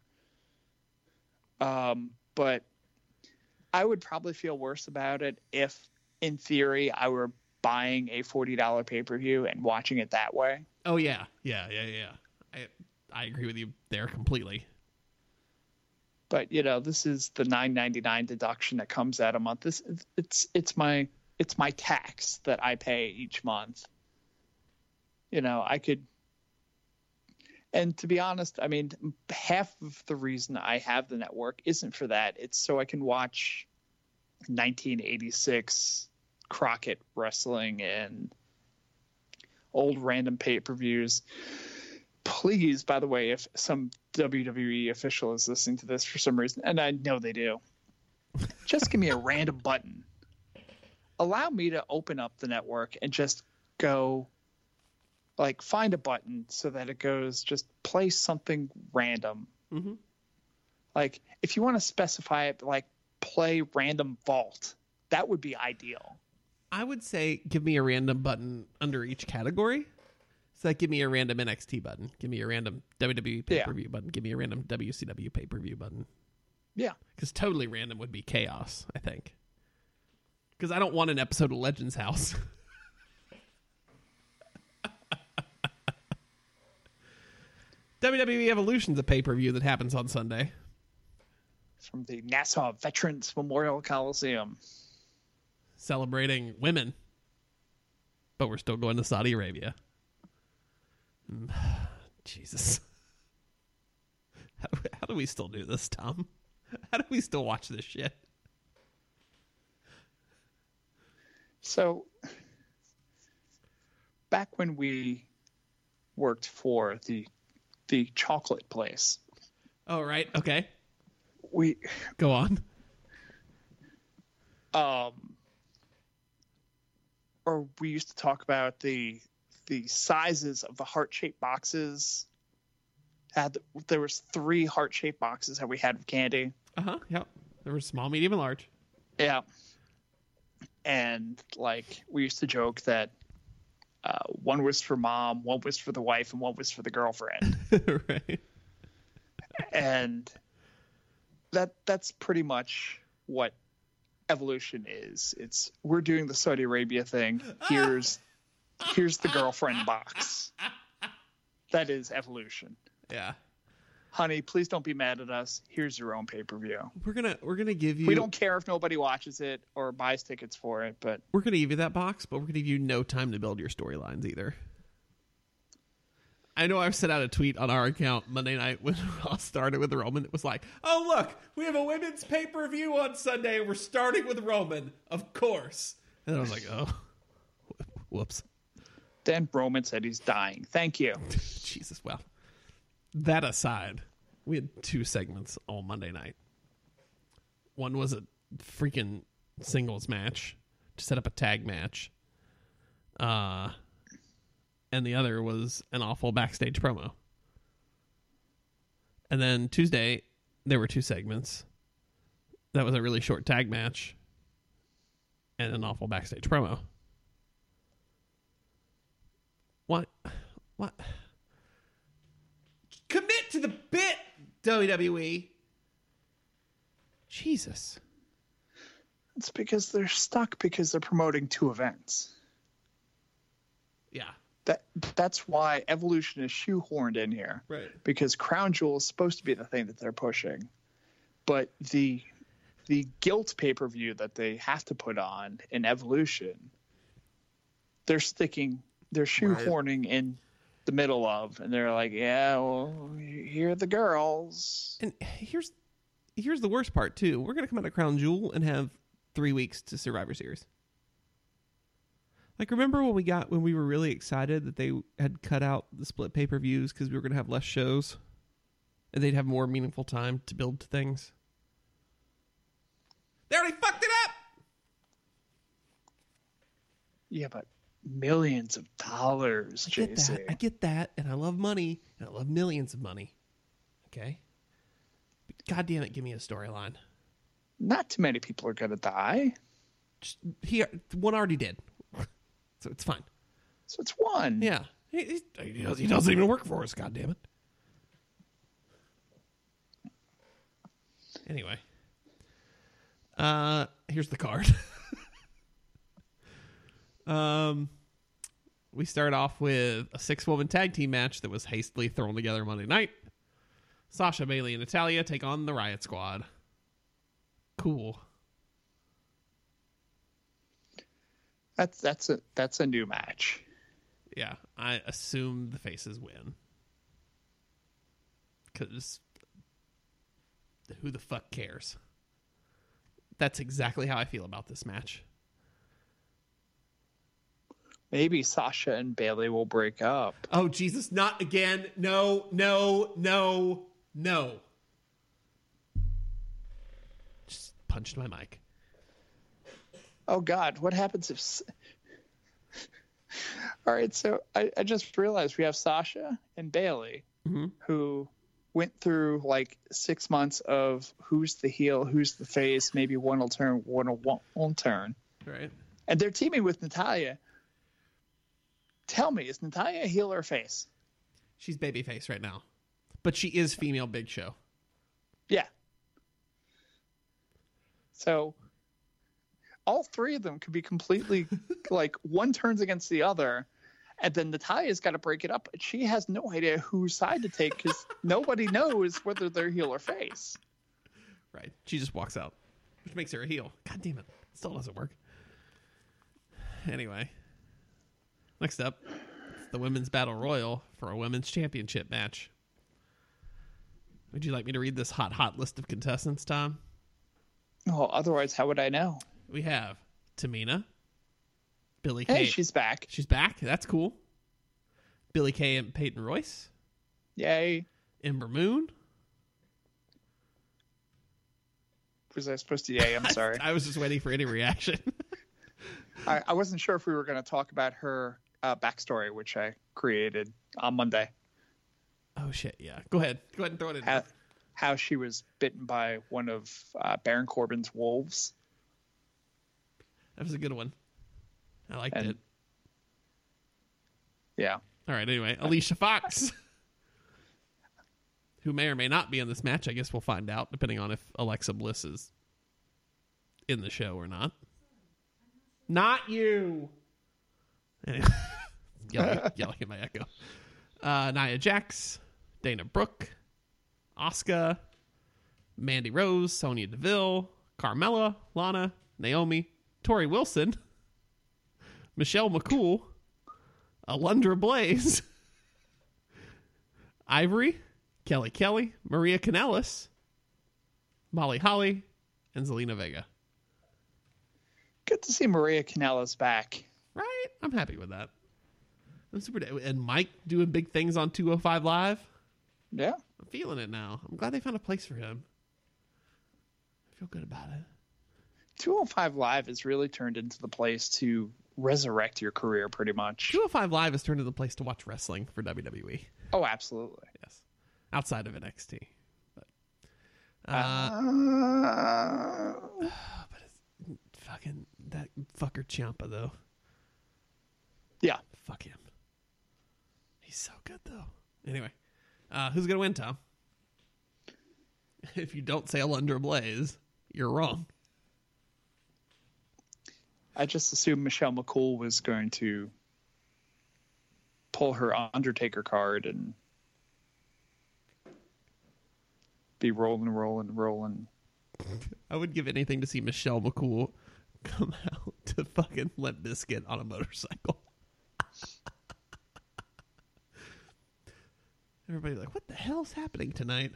Um, but I would probably feel worse about it if, in theory, I were buying a forty dollars pay-per-view and watching it that way. Oh yeah. Yeah, yeah, yeah. I I agree with you there completely. But you know, this is the nine ninety-nine deduction that comes out a month. This it's it's my it's my tax that I pay each month. You know, I could, and to be honest, I mean, half of the reason I have the network isn't for that. It's so I can watch nineteen eighty-six Crockett wrestling and old random pay-per-views. Please, by the way, if some W W E official is listening to this for some reason, and I know they do, just give me a random button. Allow me to open up the network and just go like find a button so that it goes just play something random. Mm-hmm. Like if you want to specify it, like play random vault, that would be ideal. I would say give me a random button under each category. So like give me a random N X T button. Give me a random W W E pay-per-view yeah. button. Give me a random W C W pay-per-view button. Yeah. Because totally random would be chaos, I think. Because I don't want an episode of Legends House. W W E Evolution's a pay-per-view that happens on Sunday. From the Nassau Veterans Memorial Coliseum. Celebrating women. But we're still going to Saudi Arabia. Jesus. How, how do we still do this, Tom? How do we still watch this shit? So, back when we worked for the the chocolate place. Oh, right. Okay. We go on. Um, or we used to talk about the the sizes of the heart-shaped boxes. Had there was three heart-shaped boxes that we had of candy. Uh-huh. Yep. There were small, medium, and large. Yeah. And like we used to joke that uh, one was for mom, one was for the wife, and one was for the girlfriend. Right. And that that's pretty much what Evolution is. It's we're doing the Saudi Arabia thing. Here's here's the girlfriend box. That is Evolution. Yeah. Honey, please don't be mad at us. Here's your own pay-per-view. We're gonna we're gonna give you. We don't care if nobody watches it or buys tickets for it, but we're gonna give you that box, but we're gonna give you no time to build your storylines either. I know I've sent out a tweet on our account Monday night when Raw started with Roman. It was like, "Oh look, we have a women's pay-per-view on Sunday. We're starting with Roman, of course." And I was like, "Oh, whoops." Then Roman said he's dying. Thank you. Jesus, well. That aside, we had two segments all Monday night. One was a freaking singles match to set up a tag match. Uh, and the other was an awful backstage promo. And then Tuesday, there were two segments. That was a really short tag match and an awful backstage promo. What? What? Commit to the bit, W W E. Jesus. It's because they're stuck because they're promoting two events. Yeah. That that's why Evolution is shoehorned in here. Right. Because Crown Jewel is supposed to be the thing that they're pushing. But the the guilt pay-per-view that they have to put on in Evolution, they're sticking they're shoehorning right. in the middle of, and they're like, yeah, well, here are the girls. And here's here's the worst part too. We're gonna come out of Crown Jewel and have three weeks to Survivor Series. Like, remember when we got when we were really excited that they had cut out the split pay per views because we were gonna have less shows, and they'd have more meaningful time to build to things. They already fucked it up. Yeah, but millions of dollars, I get J C. that. I get that, and I love money, and I love millions of money. Okay? But God damn it, give me a storyline. Not too many people are going to die. Just, he, one already did. So it's fine. So it's one. Yeah. He, he, he, doesn't, he doesn't even work for us, God damn it. Anyway. Uh, here's the card. Um, we start off with a six-woman tag team match that was hastily thrown together Monday night. Sasha, Bayley, and Natalya take on the Riot Squad. Cool. That's that's a that's a new match. Yeah, I assume the faces win. Because who the fuck cares? That's exactly how I feel about this match. Maybe Sasha and Bayley will break up. Oh, Jesus, not again. No, no, no, no. Just punched my mic. Oh, God, what happens if... All right, so I, I just realized we have Sasha and Bailey, Mm-hmm. who went through like six months of who's the heel, who's the face, maybe one will turn, one will, won't turn. Right. And they're teaming with Natalya. Tell me, is Natalya a heel or a face? She's babyface right now, but she is female Big Show. Yeah. So all three of them could be completely like one turns against the other. And then Natalya's got to break it up. She has no idea whose side to take because nobody knows whether they're heel or face. Right. She just walks out, which makes her a heel. God damn it. Still doesn't work. Anyway. Next up, it's the Women's Battle Royal for a Women's Championship match. Would you like me to read this hot, hot list of contestants, Tom? Oh, otherwise, how would I know? We have Tamina. Billy Hey, Kay. she's back. She's back. That's cool. Billy Kay and Peyton Royce. Yay. Ember Moon. Was I supposed to yay? I'm sorry. I was just waiting for any reaction. I, I wasn't sure if we were going to talk about her uh, backstory, which I created on Monday. Oh, shit. Yeah. Go ahead. Go ahead and throw it in. How, how she was bitten by one of uh, Baron Corbin's wolves. That was a good one. I liked And- it. Yeah. All right. Anyway, Alicia Fox, who may or may not be in this match. I guess we'll find out, depending on if Alexa Bliss is in the show or not. Not you. Anyway, yelling, yelling at my echo. Uh, Nia Jax, Dana Brooke, Asuka, Mandy Rose, Sonya Deville, Carmella, Lana, Naomi, Tori Wilson, Michelle McCool, Alundra Blaze, Ivory, Kelly Kelly, Maria Kanellis, Molly Holly, and Zelina Vega. Good to see Maria Kanellis back. Right? I'm happy with that. I'm super. And Mike doing big things on two oh five Live. Yeah. I'm feeling it now. I'm glad they found a place for him. I feel good about it. two oh five Live has really turned into the place to resurrect your career pretty much. two oh five Live has turned into the place to watch wrestling for W W E. Oh, absolutely. Yes. Outside of N X T. But, uh, Uh, but it's fucking that fucker Ciampa, though. yeah. Fuck him. He's so good, though. Anyway, uh, who's going to win, Tom? If you don't say Alundra Blaze, you're wrong. I just assumed Michelle McCool was going to pull her Undertaker card and be rolling, rolling, rolling. I would give anything to see Michelle McCool come out to fucking Limp Bizkit on a motorcycle. Everybody's like, what the hell's happening tonight?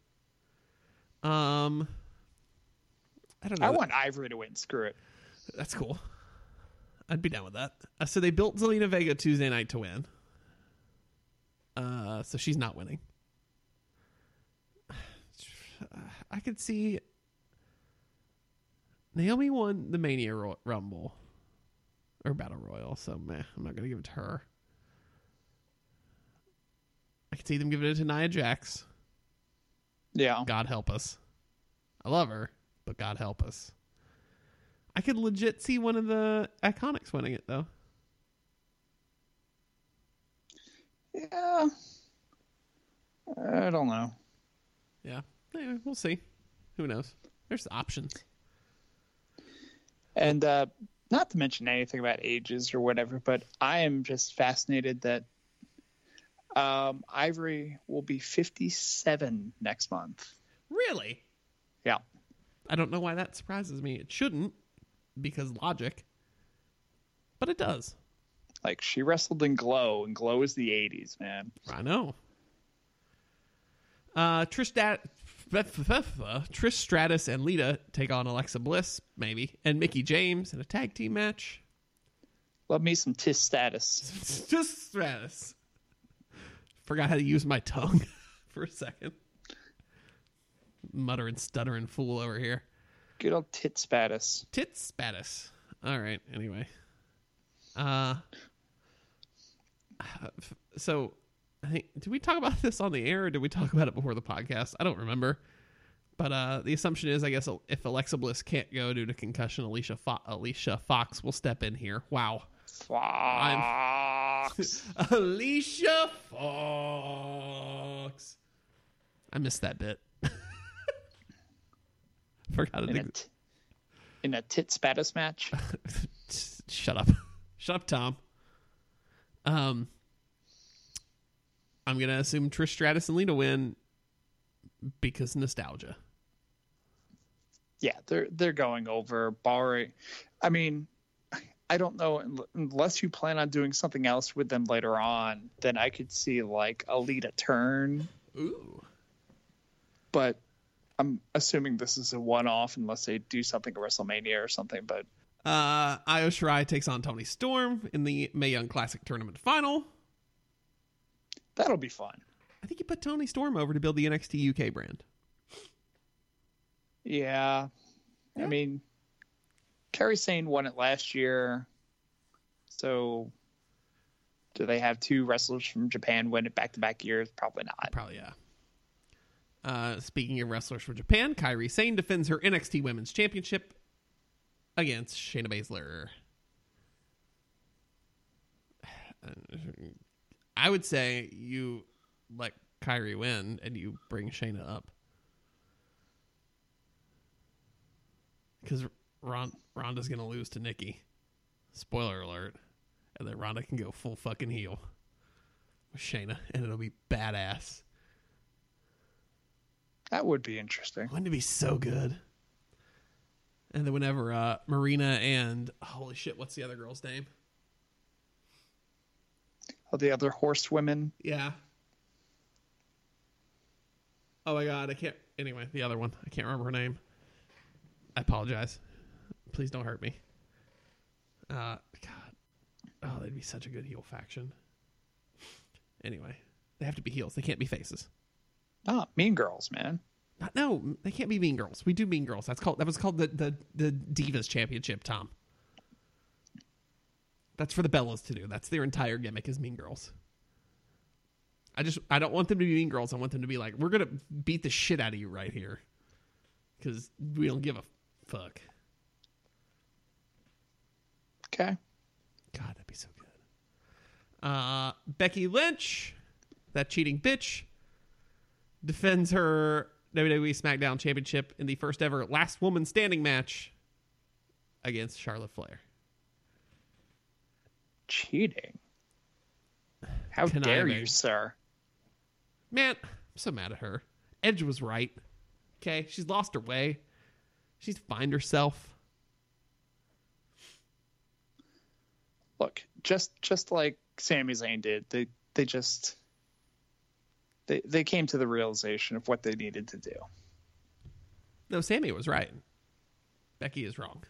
Um, I don't know. I want Ivory to win. Screw it. That's cool. I'd be down with that. Uh, so they built Zelina Vega Tuesday night to win. Uh, so she's not winning. I could see Naomi won the Mania Ro- Rumble or Battle Royal, so meh, I'm not going to give it to her. I could see them giving it to Nia Jax. Yeah. God help us. I love her, but God help us. I could legit see one of the Iconics winning it, though. Yeah. I don't know. Yeah. Anyway, we'll see. Who knows? There's options. And uh, not to mention anything about ages or whatever, but I am just fascinated that um, Ivory will be fifty-seven next month. Really? Yeah. I don't know why that surprises me. It shouldn't, because logic. But it does. Like, she wrestled in Glow, and Glow is the eighties, man. I know. Uh, Trish, Dat- Trish Stratus and Lita take on Alexa Bliss, maybe, and Mickie James in a tag team match. Love me some Tis Status. Just Stratus. Forgot how to use my tongue for a second. Muttering, stuttering fool over here. Good old Tit Spatus. Tit Spatus. All right, anyway. Uh, So, I think, did we talk about this on the air or did we talk about it before the podcast? I don't remember. But uh, the assumption is, I guess, if Alexa Bliss can't go due to concussion, Alicia Fo- Alicia Fox will step in here. Wow. Fox. Alicia Fox. I missed that bit. Forgot in, it. a t- in a tit spatus match. Shut up. Shut up, Tom. Um, I'm going to assume Trish Stratus and Lita win because nostalgia. Yeah, they're they're going over. Barring, I mean, I don't know, unless you plan on doing something else with them later on, then I could see like a Lita turn. Ooh. But I'm assuming this is a one-off unless they do something at WrestleMania or something. But uh, Io Shirai takes on Toni Storm in the Mae Young Classic Tournament final. That'll be fun. I think you put Toni Storm over to build the N X T U K brand. Yeah. Yeah. I mean, Kairi Sane won it last year. So do they have two wrestlers from Japan win it back-to-back years? Probably not. Probably, yeah. Uh, speaking of wrestlers from Japan, Kairi Sane defends her N X T Women's Championship against Shayna Baszler. I would say you let Kairi win and you bring Shayna up. Because Ron, Ronda's going to lose to Nikki. Spoiler alert. And then Ronda can go full fucking heel with Shayna, and it'll be badass. That would be interesting. Wouldn't it be so good? And then whenever uh, Marina and... Holy shit, what's the other girl's name? Oh, the other horsewomen. Yeah. Oh my god, I can't... Anyway, the other one. I can't remember her name. I apologize. Please don't hurt me. Uh, God. Oh, they'd be such a good heel faction. Anyway, they have to be heels. They can't be faces. Ah, Mean Girls, man. Not, no, they can't be Mean Girls. We do Mean Girls. That's called. That was called the the the Divas Championship, Tom. That's for the Bellas to do. That's their entire gimmick is Mean Girls. I just I don't want them to be Mean Girls. I want them to be like, we're gonna beat the shit out of you right here, because we don't give a fuck. Okay. God, that'd be so good. Uh, Becky Lynch, that cheating bitch, defends her W W E SmackDown Championship in the first ever last woman standing match against Charlotte Flair. Cheating? How Conniving. dare you, sir? Man, I'm so mad at her. Edge was right. Okay, she's lost her way. She needs to find herself. Look, just just like Sami Zayn did, they they just they they came to the realization of what they needed to do. No, Sammy was right. Becky is wrong.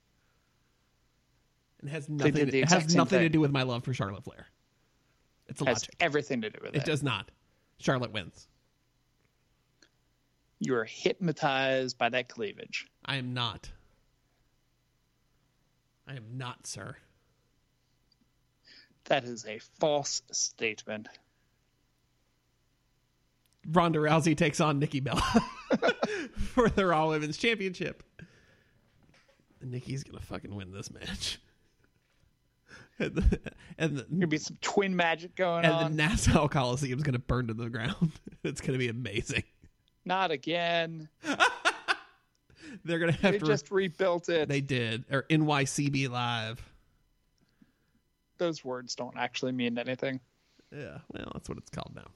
It has nothing. did the It exact has same nothing to thing. do with my love for Charlotte Flair. It's a Has logic. everything to do with It it. does not. Charlotte wins. You are hypnotized by that cleavage. I am not. I am not, sir. That is a false statement. Ronda Rousey takes on Nikki Bella for the Raw Women's Championship. And Nikki's gonna fucking win this match. And the, and the, Gonna be some twin magic going and on. the Nassau Coliseum's gonna burn to the ground. It's gonna be amazing. Not again. They're gonna have They to. just rebuilt it. They did. Or N Y C B Live. Those words don't actually mean anything. Yeah, well, that's what it's called now.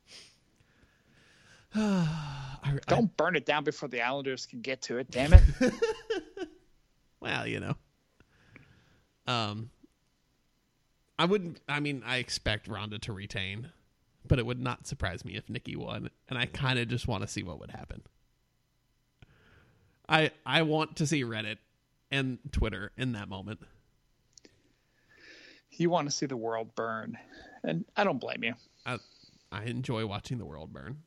I, I, Don't burn it down before the Islanders can get to it. Damn it. well, you know. Um, I wouldn't. I mean, I expect Ronda to retain, but it would not surprise me if Nikki won. And I kind of just want to see what would happen. I I want to see Reddit and Twitter in that moment. You want to see the world burn, and I don't blame you. I I enjoy watching the world burn.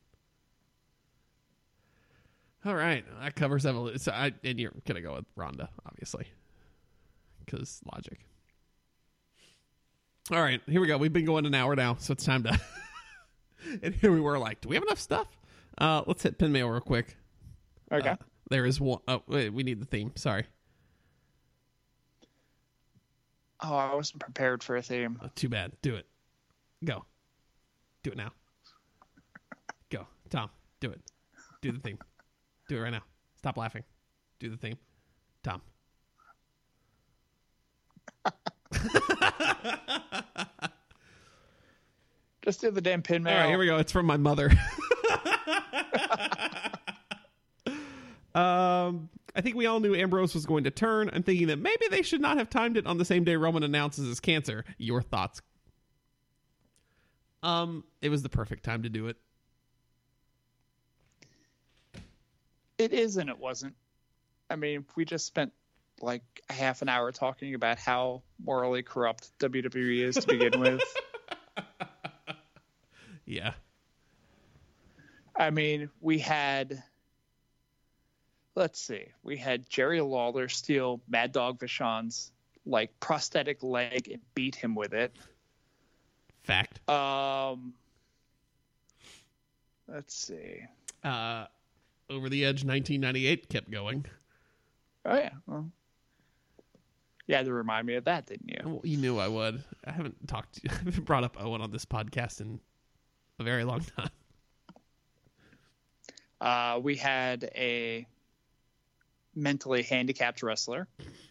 All right, that covers evolution. So I, and you're gonna go with Ronda, obviously, because logic. All right, here we go. We've been going an hour now, so it's time to... And here we were like, do we have enough stuff? Uh, let's hit pin mail real quick. Okay. Uh, there is one. Oh, wait, we need the theme. Sorry. Oh, I wasn't prepared for a theme. Oh, too bad. Do it. Go. Do it now. Go. Tom, do it. Do the theme. Do it right now. Stop laughing. Do the theme. Tom. Just do the damn pin mail. All right, here we go. It's from my mother. um, I think we all knew Ambrose was going to turn. I'm thinking that maybe they should not have timed it on the same day Roman announces his cancer. Your thoughts? Um, it was the perfect time to do it. It is and it wasn't. I mean, we just spent like a half an hour talking about how morally corrupt W W E is to begin with. Yeah. I mean, we had, let's see, we had Jerry Lawler steal Mad Dog Vachon's like prosthetic leg and beat him with it. Fact. Um, let's see. Uh, Over the Edge nineteen ninety-eight kept going. Oh yeah. Well, you had to remind me of that, didn't you? Well, you knew I would. I haven't talked. I haven't brought up Owen on this podcast in a very long time. Uh, we had a mentally handicapped wrestler.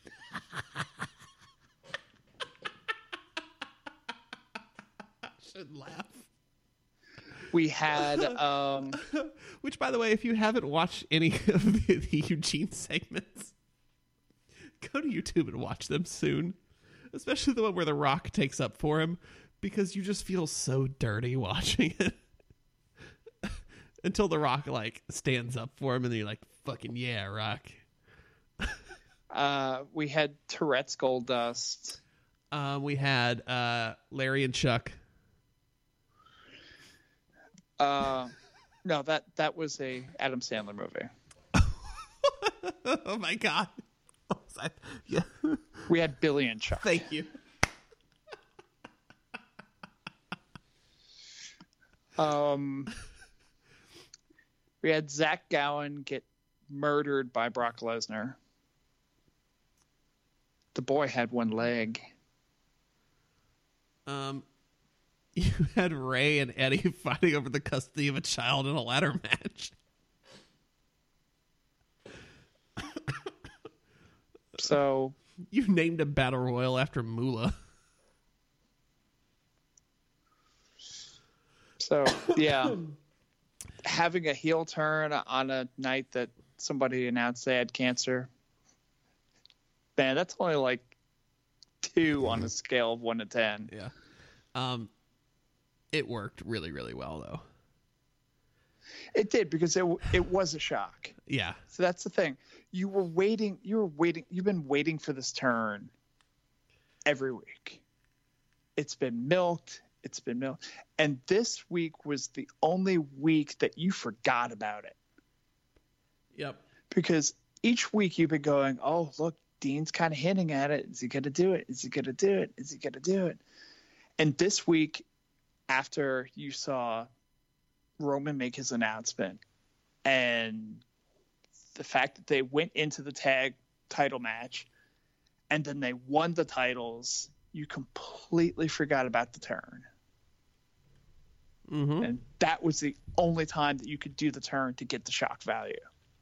Should laugh. We had, um, which, by the way, if you haven't watched any of the, the Eugene segments, go to YouTube and watch them soon. Especially the one where The Rock takes up for him, because you just feel so dirty watching it. Until The Rock, like, stands up for him, and then you're like, fucking yeah, Rock. uh, we had Tourette's Goldust. Um, we had uh, Larry and Chuck. Uh, no, that, that was a Adam Sandler movie. Oh, my God. What was I? Yeah. We had Billy and Chuck. Thank you. Um, we had Zach Gowen get murdered by Brock Lesnar. The boy had one leg. Um, you had Ray and Eddie fighting over the custody of a child in a ladder match. So You named a battle royal after Moolah. So, yeah, having a heel turn on a night that somebody announced they had cancer, man, that's only like two on a scale of one to ten. Yeah. Um, it worked really, really well, though. It did, because it it was a shock. Yeah. So that's the thing. You were waiting. You were waiting. You've been waiting for this turn every week. It's been milked. It's been milked. And this week was the only week that you forgot about it. Yep. Because each week you've been going, oh, look, Dean's kind of hinting at it. Is he going to do it? Is he going to do it? Is he going to do it? And this week, after you saw Roman make his announcement and the fact that they went into the tag title match and then they won the titles, you completely forgot about the turn. Mm-hmm. And that was the only time that you could do the turn to get the shock value.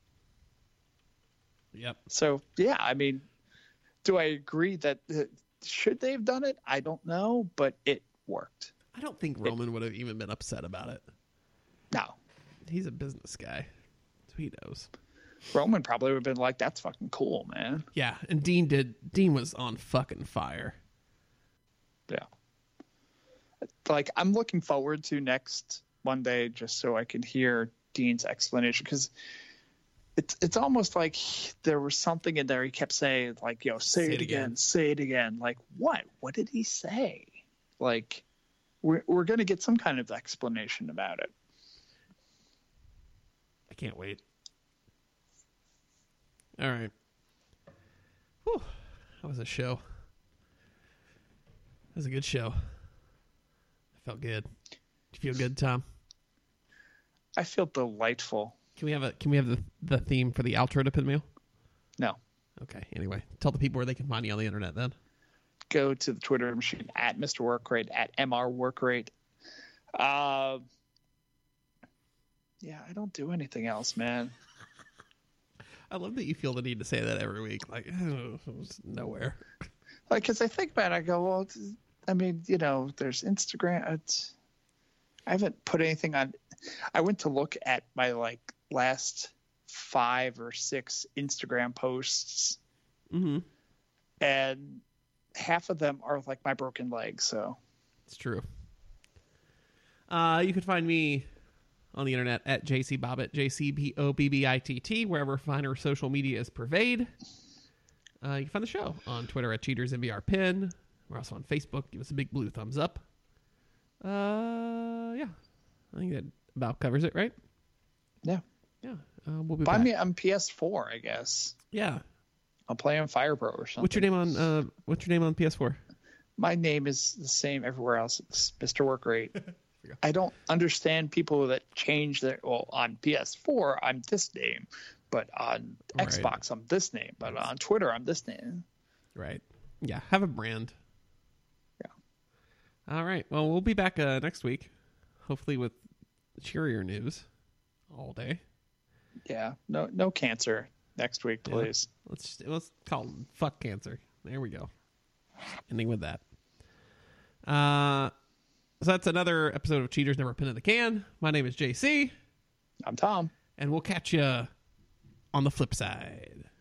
Yep. So, yeah, I mean, do I agree that uh, should they have done it? I don't know, but it worked. I don't think Roman would have even been upset about it. No. He's a business guy, so he knows. Roman probably would have been like, that's fucking cool, man. Yeah, and Dean did. Dean was on fucking fire. Yeah. Like, I'm looking forward to next Monday just so I can hear Dean's explanation, because it's it's almost like there was something in there he kept saying, like, yo, say, say it again, again, say it again. Like, what? What did he say? Like, we're we're going to get some kind of explanation about it. I can't wait. All right. Whew. That was a show. was a good show. I felt good. Do you feel good, Tom? I feel delightful. Can we have a Can we have the the theme for the outro to Pin Meal? No. Okay. Anyway, tell the people where they can find you on the internet. Then go to the Twitter machine at Mister Workrate at M R Workrate. Uh, yeah, I don't do anything else, man. I love that you feel the need to say that every week. Like, oh, it's nowhere. Like, because I think about it, I go, well, it's, I mean, you know, there's Instagram. It's, I haven't put anything on. I went to look at my, like, last five or six Instagram posts. Mm-hmm. And half of them are, like, my broken leg, so. It's true. Uh, you can find me on the internet at J C Bobbitt, J C B O B B I T T, wherever finer social media is pervade. Uh, you can find the show on Twitter at Cheaters N B R Pin. We're also on Facebook. Give us a big blue thumbs up. Uh, yeah. I think that about covers it, right? Yeah. Yeah. Uh, we'll be Buy back. me on P S four, I guess. Yeah. I'll play on Fire Pro or something. What's your name on, uh, what's your name on P S four? My name is the same everywhere else. It's Mister Workrate. I don't understand people that change their, well, on P S four, I'm this name, but on Right. Xbox, I'm this name, but on Twitter, I'm this name. Right. Yeah. Have a brand. Yeah. All right. Well, we'll be back uh, next week, hopefully with cheerier news all day. Yeah. No, no cancer next week, Yeah. please. Let's let's call it fuck cancer. There we go. Ending with that. Uh, so that's another episode of Cheaters Never Pin in the Can. My name is J C, I'm Tom. and we'll catch you on the flip side.